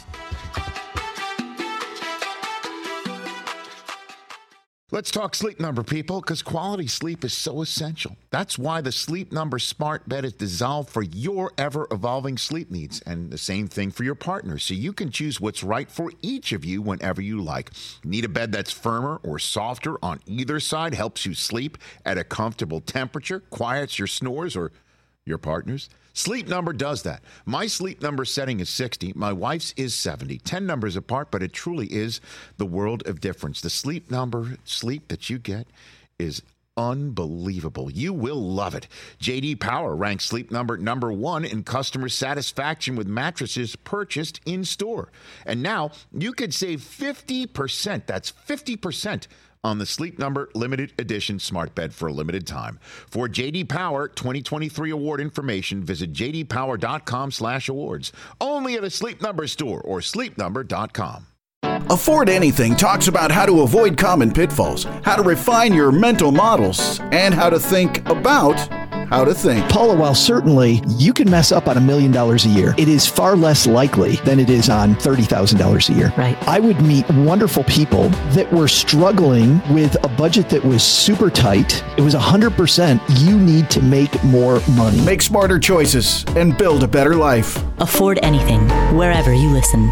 [SPEAKER 5] Let's talk Sleep Number, people, because quality sleep is so essential. That's why the Sleep Number smart bed is designed for your ever-evolving sleep needs, and the same thing for your partner, so you can choose what's right for each of you whenever you like. Need a bed that's firmer or softer on either side, helps you sleep at a comfortable temperature, quiets your snores or your partner's? Sleep Number does that. My Sleep Number setting is 60. My wife's is 70. 10 numbers apart, but it truly is the world of difference. The Sleep Number sleep that you get is unbelievable. You will love it. J.D. Power ranks Sleep Number number 1 in customer satisfaction with mattresses purchased in store. And now you could save 50%. That's 50% on the Sleep Number limited edition smart bed for a limited time. For J.D. Power 2023 award information, visit jdpower.com/awards. Only at a Sleep Number store or sleepnumber.com.
[SPEAKER 10] Afford Anything talks about how to avoid common pitfalls, how to refine your mental models, and how to think about how to think.
[SPEAKER 11] Paula, while certainly you can mess up on $1 million a year, it is far less likely than it is on $30,000 a year.
[SPEAKER 12] Right.
[SPEAKER 11] I would meet wonderful people that were struggling with a budget that was super tight. It was 100% you need to make more money.
[SPEAKER 10] Make smarter choices and build a better life.
[SPEAKER 12] Afford anything, wherever you listen.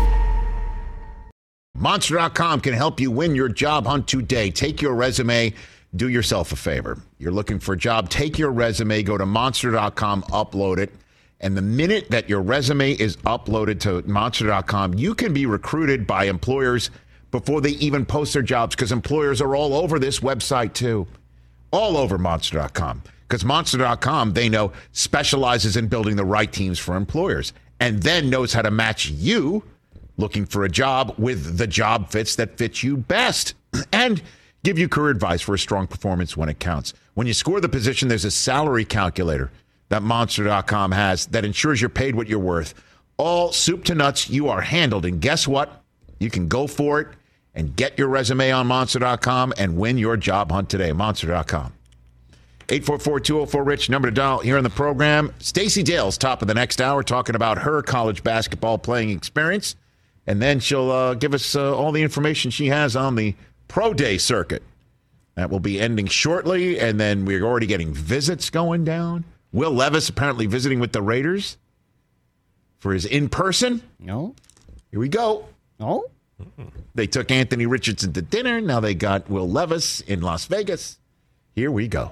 [SPEAKER 5] Monster.com can help you win your job hunt today. Take your resume. Do yourself a favor. You're looking for a job. Take your resume. Go to Monster.com. Upload it. And the minute that your resume is uploaded to Monster.com, you can be recruited by employers before they even post their jobs, because employers are all over this website too. All over Monster.com. Because Monster.com, they know, specializes in building the right teams for employers and then knows how to match you looking for a job with the job fits that fit you best and give you career advice for a strong performance when it counts. When you score the position, there's a salary calculator that Monster.com has that ensures you're paid what you're worth. All soup to nuts, you are handled. And guess what? You can go for it and get your resume on Monster.com and win your job hunt today. Monster.com. 844-204-RICH, number to dial here on the program. Stacey Dale's top of the next hour, talking about her college basketball playing experience. And then she'll give us all the information she has on the Pro Day circuit. That will be ending shortly, and then we're already getting visits going down. Will Levis apparently visiting with the Raiders for his in-person.
[SPEAKER 8] No.
[SPEAKER 5] Here we go.
[SPEAKER 8] No.
[SPEAKER 5] They took Anthony Richardson to dinner. Now they got Will Levis in Las Vegas. Here we go.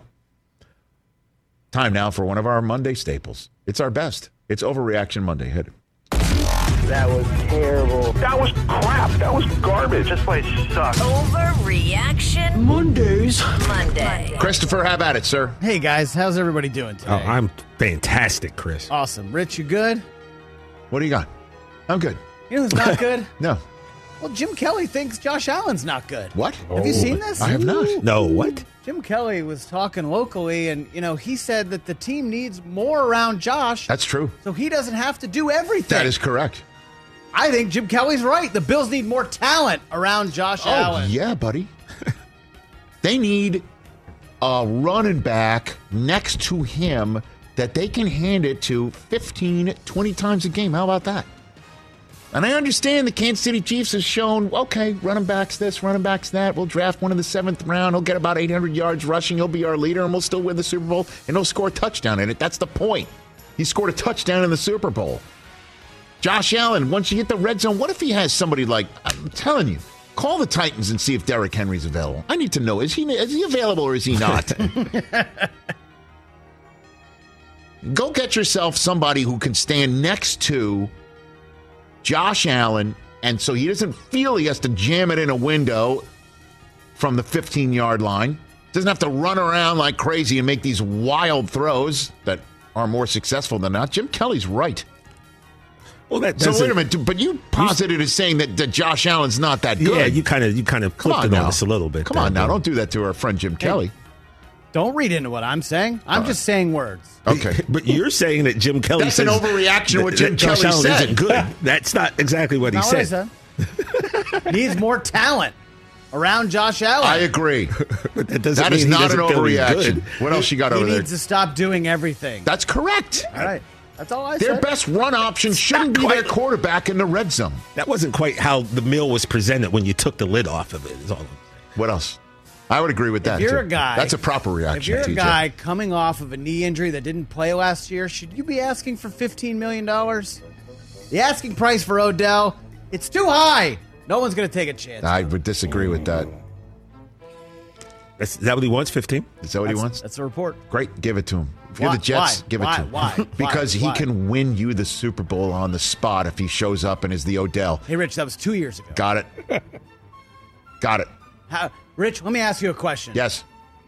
[SPEAKER 5] Time now for one of our Monday staples. It's our best. It's Overreaction Monday. Hit it.
[SPEAKER 13] That was terrible. That was crap. That was garbage. This place sucks.
[SPEAKER 1] Overreaction Monday.
[SPEAKER 5] Christopher, have at it, sir.
[SPEAKER 8] Hey, guys. How's everybody doing today?
[SPEAKER 6] Oh, I'm fantastic, Chris.
[SPEAKER 8] Awesome. Rich, you good?
[SPEAKER 5] What do you got? I'm good.
[SPEAKER 8] You know who's not good?
[SPEAKER 5] No.
[SPEAKER 8] Well, Jim Kelly thinks Josh Allen's not good.
[SPEAKER 5] What?
[SPEAKER 8] Have you seen this?
[SPEAKER 5] I have not.
[SPEAKER 6] No, what?
[SPEAKER 8] Jim Kelly was talking locally, and, he said that the team needs more around Josh.
[SPEAKER 5] That's true.
[SPEAKER 8] So he doesn't have to do everything.
[SPEAKER 5] That is correct.
[SPEAKER 8] I think Jim Kelly's right. The Bills need more talent around Josh Allen.
[SPEAKER 5] Oh, yeah, buddy. They need a running back next to him that they can hand it to 15, 20 times a game. How about that? And I understand the Kansas City Chiefs has shown, okay, running backs this, running backs that. We'll draft one in the 7th round. He'll get about 800 yards rushing. He'll be our leader, and we'll still win the Super Bowl, and he'll score a touchdown in it. That's the point. He scored a touchdown in the Super Bowl. Josh Allen, once you hit the red zone, what if he has somebody like, I'm telling you, call the Titans and see if Derrick Henry's available. I need to know, is he available or is he not? Go get yourself somebody who can stand next to Josh Allen, and so he doesn't feel he has to jam it in a window from the 15-yard line. Doesn't have to run around like crazy and make these wild throws that are more successful than not. Jim Kelly's right. Well, so wait a minute, but you posited as saying that Josh Allen's not that good.
[SPEAKER 6] Yeah, you kind of clipped it on us a little bit.
[SPEAKER 5] Come on now, don't do that to our friend Jim Kelly.
[SPEAKER 8] Don't read into what I'm saying. I'm just saying words.
[SPEAKER 5] Okay.
[SPEAKER 6] But you're saying that Jim Kelly
[SPEAKER 5] That's an overreaction to what Jim Kelly said.
[SPEAKER 6] Isn't good. That's not exactly what he said.
[SPEAKER 8] Needs more talent around Josh Allen.
[SPEAKER 5] I agree.
[SPEAKER 6] But that
[SPEAKER 5] is not an overreaction. What else you got over there?
[SPEAKER 8] He needs to stop doing everything.
[SPEAKER 5] That's correct.
[SPEAKER 8] All right. That's all I
[SPEAKER 5] Their
[SPEAKER 8] said.
[SPEAKER 5] best run option shouldn't be their quarterback in the red zone.
[SPEAKER 6] That wasn't quite how the meal was presented when you took the lid off of it. Is all I'm saying.
[SPEAKER 5] What else? I would agree with that.
[SPEAKER 8] If you're
[SPEAKER 5] too.
[SPEAKER 8] a guy,
[SPEAKER 5] that's a proper reaction.
[SPEAKER 8] If you're
[SPEAKER 5] TJ.
[SPEAKER 8] a guy coming off of a knee injury that didn't play last year, should you be asking for $15 million? The asking price for Odell, it's too high. No one's going to take a chance.
[SPEAKER 5] I would disagree with that.
[SPEAKER 6] Is that what he wants? 15?
[SPEAKER 5] Is that what he wants?
[SPEAKER 8] That's the report.
[SPEAKER 5] Great, give it to him. If you're the Jets, give it to him.
[SPEAKER 8] Why?
[SPEAKER 5] Because he can win you the Super Bowl on the spot if he shows up and is the Odell.
[SPEAKER 8] Hey, Rich, that was 2 years ago.
[SPEAKER 5] Got it. Got it.
[SPEAKER 8] Rich, let me ask you a question.
[SPEAKER 5] Yes.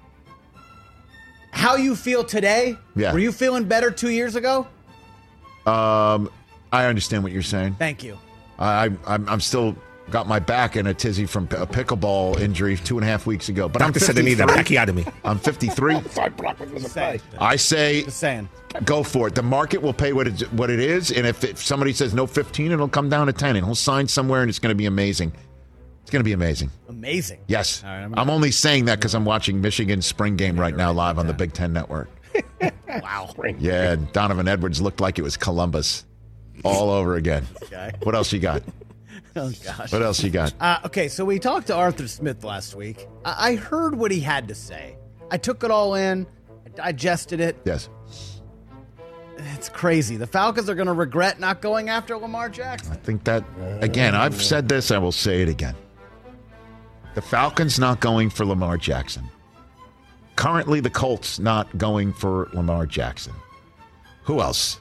[SPEAKER 8] How you feel today?
[SPEAKER 5] Yeah.
[SPEAKER 8] Were you feeling better 2 years ago?
[SPEAKER 5] I understand what you're saying.
[SPEAKER 8] Thank you.
[SPEAKER 5] I'm still got my back in a tizzy from a pickleball injury 2.5 weeks ago. But
[SPEAKER 6] Doctor said they need a tracheotomy.
[SPEAKER 5] I'm 53. I say,
[SPEAKER 8] just saying,
[SPEAKER 5] go for it. The market will pay what it is, and if somebody says no 15, it'll come down to 10, and he'll sign somewhere, and it's going to be amazing. It's going to be amazing.
[SPEAKER 8] Amazing.
[SPEAKER 5] Yes.
[SPEAKER 8] All right,
[SPEAKER 5] I'm only saying that because I'm watching Michigan's spring game right now live on the Big Ten Network.
[SPEAKER 8] Wow.
[SPEAKER 5] Yeah, and Donovan Edwards looked like it was Columbus all over again.
[SPEAKER 8] Okay.
[SPEAKER 5] What else you got?
[SPEAKER 8] Oh, gosh.
[SPEAKER 5] What else you got?
[SPEAKER 8] Okay, so we talked to Arthur Smith last week. I heard what he had to say. I took it all in. I digested it.
[SPEAKER 5] Yes.
[SPEAKER 8] It's crazy. The Falcons are going to regret not going after Lamar Jackson.
[SPEAKER 5] I think that, again, I've said this, I will say it again. The Falcons not going for Lamar Jackson. Currently, the Colts not going for Lamar Jackson. Who else?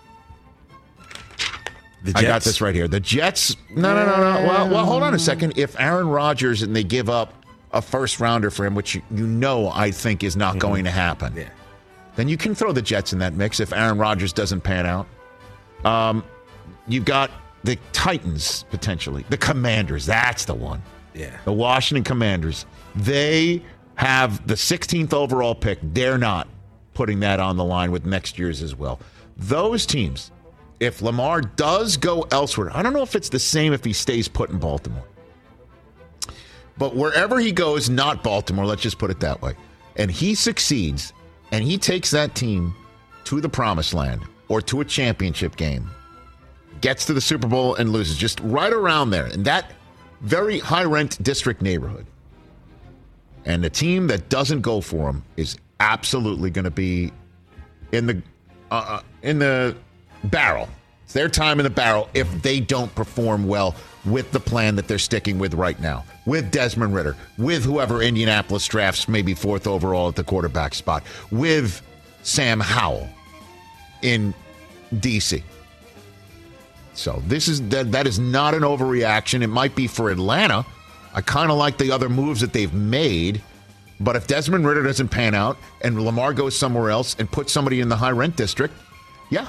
[SPEAKER 6] The Jets?
[SPEAKER 5] I got this right here. The Jets. No. Well, hold on a second. If Aaron Rodgers and they give up a first rounder for him, which I think is not going to happen, then you can throw the Jets in that mix if Aaron Rodgers doesn't pan out. You've got the Titans potentially. The Commanders. That's the one.
[SPEAKER 6] Yeah.
[SPEAKER 5] The Washington Commanders. They have the 16th overall pick. They're not putting that on the line with next year's as well. Those teams. If Lamar does go elsewhere, I don't know if it's the same if he stays put in Baltimore. But wherever he goes, not Baltimore, let's just put it that way, and he succeeds, and he takes that team to the promised land or to a championship game, gets to the Super Bowl and loses, just right around there, in that very high-rent district neighborhood. And the team that doesn't go for him is absolutely going to be in the barrel. It's their time in the barrel if they don't perform well with the plan that they're sticking with right now, with Desmond Ridder, with whoever Indianapolis drafts maybe 4th overall at the quarterback spot, with Sam Howell in D.C. So that is not an overreaction. It might be for Atlanta. I kind of like the other moves that they've made. But if Desmond Ridder doesn't pan out and Lamar goes somewhere else and puts somebody in the high-rent district, yeah.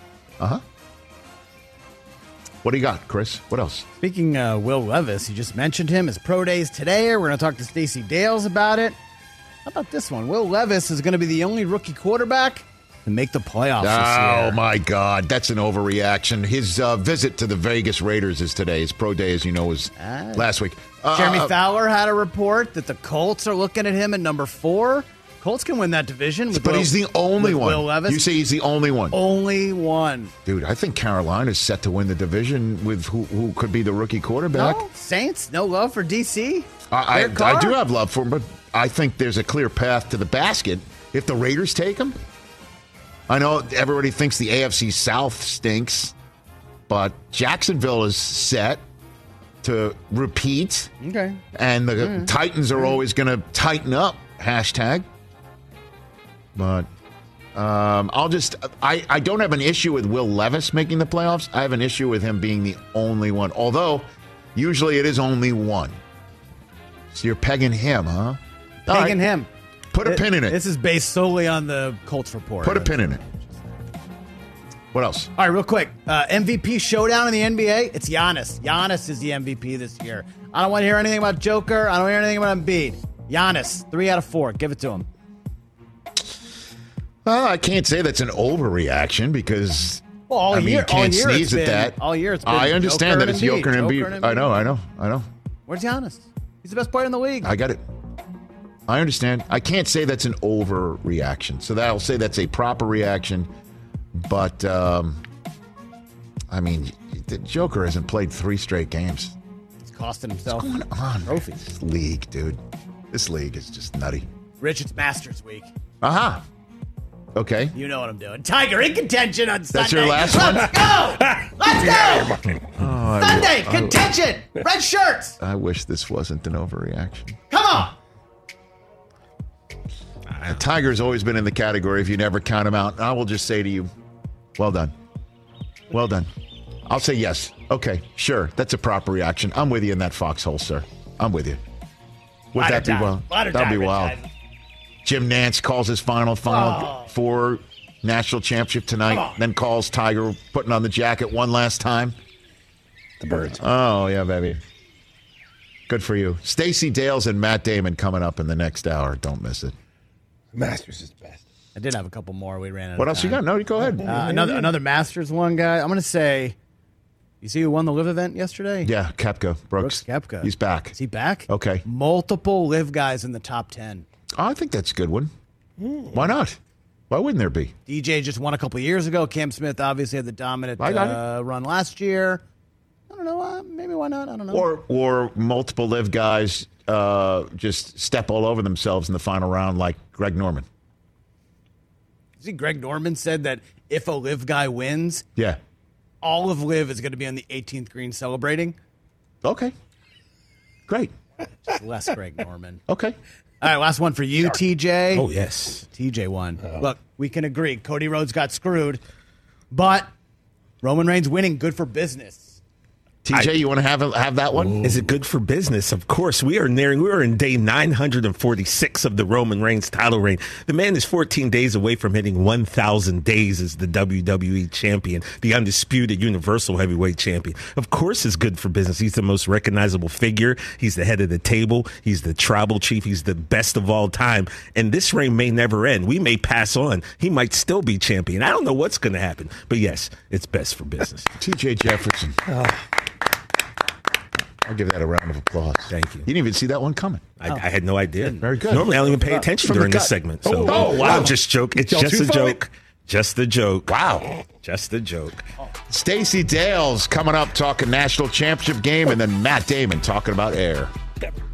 [SPEAKER 5] What do you got, Chris? What else?
[SPEAKER 8] Speaking of Will Levis, you just mentioned him. His pro days today. We're going to talk to Stacey Dales about it. How about this one? Will Levis is going to be the only rookie quarterback to make the playoffs this year.
[SPEAKER 5] Oh, my God. That's an overreaction. His visit to the Vegas Raiders is today. His pro day, as you know, was last week.
[SPEAKER 8] Jeremy Fowler had a report that the Colts are looking at him at number 4. Colts can win that division.
[SPEAKER 5] But he's the only one.
[SPEAKER 8] Will Levis.
[SPEAKER 5] You say he's the only one.
[SPEAKER 8] Only one.
[SPEAKER 5] Dude, I think Carolina's set to win the division with who could be the rookie quarterback.
[SPEAKER 8] No, Saints, no love for D.C.
[SPEAKER 5] I do have love for him, but I think there's a clear path to the basket if the Raiders take him. I know everybody thinks the AFC South stinks, but Jacksonville is set to repeat.
[SPEAKER 8] Okay.
[SPEAKER 5] And the Titans are always going to tighten up, hashtag. But I don't have an issue with Will Levis making the playoffs. I have an issue with him being the only one. Although, usually it is only one. So you're pegging him, huh?
[SPEAKER 8] Pegging him.
[SPEAKER 5] Put a pin in it.
[SPEAKER 8] This is based solely on the Colts report.
[SPEAKER 5] Put a pin in it. What else?
[SPEAKER 8] All right, real quick. MVP showdown in the NBA. It's Giannis. Giannis is the MVP this year. I don't want to hear anything about Joker. I don't want to hear anything about Embiid. Giannis, 3 out of 4. Give it to him.
[SPEAKER 5] Well, I can't say that's an overreaction because
[SPEAKER 8] all year,
[SPEAKER 5] you can't sneeze at that.
[SPEAKER 8] All year it's been
[SPEAKER 5] I understand that it's Joker and Embiid. I know.
[SPEAKER 8] Where's Giannis? He's the best player in the league.
[SPEAKER 5] I get it. I understand. I can't say that's an overreaction. So I'll say that's a proper reaction. But, the Joker hasn't played 3 straight games.
[SPEAKER 8] He's costing himself.
[SPEAKER 5] What's going on?
[SPEAKER 8] Trophies.
[SPEAKER 5] This league, dude. This league is just nutty.
[SPEAKER 8] Rich, it's Masters week.
[SPEAKER 5] Uh-huh. Okay.
[SPEAKER 8] You know what I'm doing. Tiger in contention on Sunday.
[SPEAKER 5] That's your last one?
[SPEAKER 8] Let's go! Sunday, contention! Red shirts!
[SPEAKER 5] I wish this wasn't an overreaction.
[SPEAKER 8] Come on!
[SPEAKER 5] The Tiger's always been in the category if you never count him out. I will just say to you, well done. Well done. I'll say yes. Okay, sure. That's a proper reaction. I'm with you in that foxhole, sir. I'm with you. Would that be wild? That'd be wild. Jim Nantz calls his final four national championship tonight, then calls Tiger putting on the jacket one last time.
[SPEAKER 9] The Birds.
[SPEAKER 5] Oh, yeah, baby. Good for you. Stacey Dales and Matt Damon coming up in the next hour. Don't miss it.
[SPEAKER 9] Masters is best.
[SPEAKER 8] I did have a couple more. We ran out
[SPEAKER 5] What
[SPEAKER 8] of
[SPEAKER 5] else
[SPEAKER 8] time.
[SPEAKER 5] you got? No, you go ahead.
[SPEAKER 8] Another Masters one guy. I'm going to say, you see who won the LIV event yesterday?
[SPEAKER 5] Yeah, Koepka. Brooks
[SPEAKER 8] Koepka.
[SPEAKER 5] He's back.
[SPEAKER 8] Is he back?
[SPEAKER 5] Okay.
[SPEAKER 8] Multiple LIV guys in the top 10.
[SPEAKER 5] Oh, I think that's a good one. Why not? Why wouldn't there be?
[SPEAKER 8] DJ just won a couple years ago. Cam Smith obviously had the dominant run last year. I don't know. Maybe why not? I don't know.
[SPEAKER 5] Or multiple live guys just step all over themselves in the final round like Greg Norman.
[SPEAKER 8] See, Greg Norman said that if a live guy wins,
[SPEAKER 5] all
[SPEAKER 8] of live is going to be on the 18th green celebrating.
[SPEAKER 5] Okay. Great.
[SPEAKER 8] Just less Greg Norman.
[SPEAKER 5] Okay.
[SPEAKER 8] All right, last one for you, TJ.
[SPEAKER 6] Oh, yes.
[SPEAKER 8] TJ won. Look, we can agree. Cody Rhodes got screwed, but Roman Reigns winning, good for business.
[SPEAKER 5] TJ, you want to have that one?
[SPEAKER 6] Ooh. Is it good for business? Of course. We are in day 946 of the Roman Reigns title reign. The man is 14 days away from hitting 1,000 days as the WWE champion, the undisputed Universal Heavyweight champion. Of course it's good for business. He's the most recognizable figure. He's the head of the table. He's the tribal chief. He's the best of all time. And this reign may never end. We may pass on. He might still be champion. I don't know what's going to happen. But yes, it's best for business.
[SPEAKER 5] TJ Jefferson. I'll give that a round of applause.
[SPEAKER 6] Thank you.
[SPEAKER 5] You didn't even see that one coming.
[SPEAKER 6] I had no idea.
[SPEAKER 5] Very good.
[SPEAKER 6] Normally, I don't even pay attention during this segment. So.
[SPEAKER 5] Wow.
[SPEAKER 6] I'm just joking. It's just a joke. Just a joke.
[SPEAKER 5] Wow.
[SPEAKER 6] Just a joke.
[SPEAKER 5] Stacey Dales coming up talking national championship game, and then Matt Damon talking about air.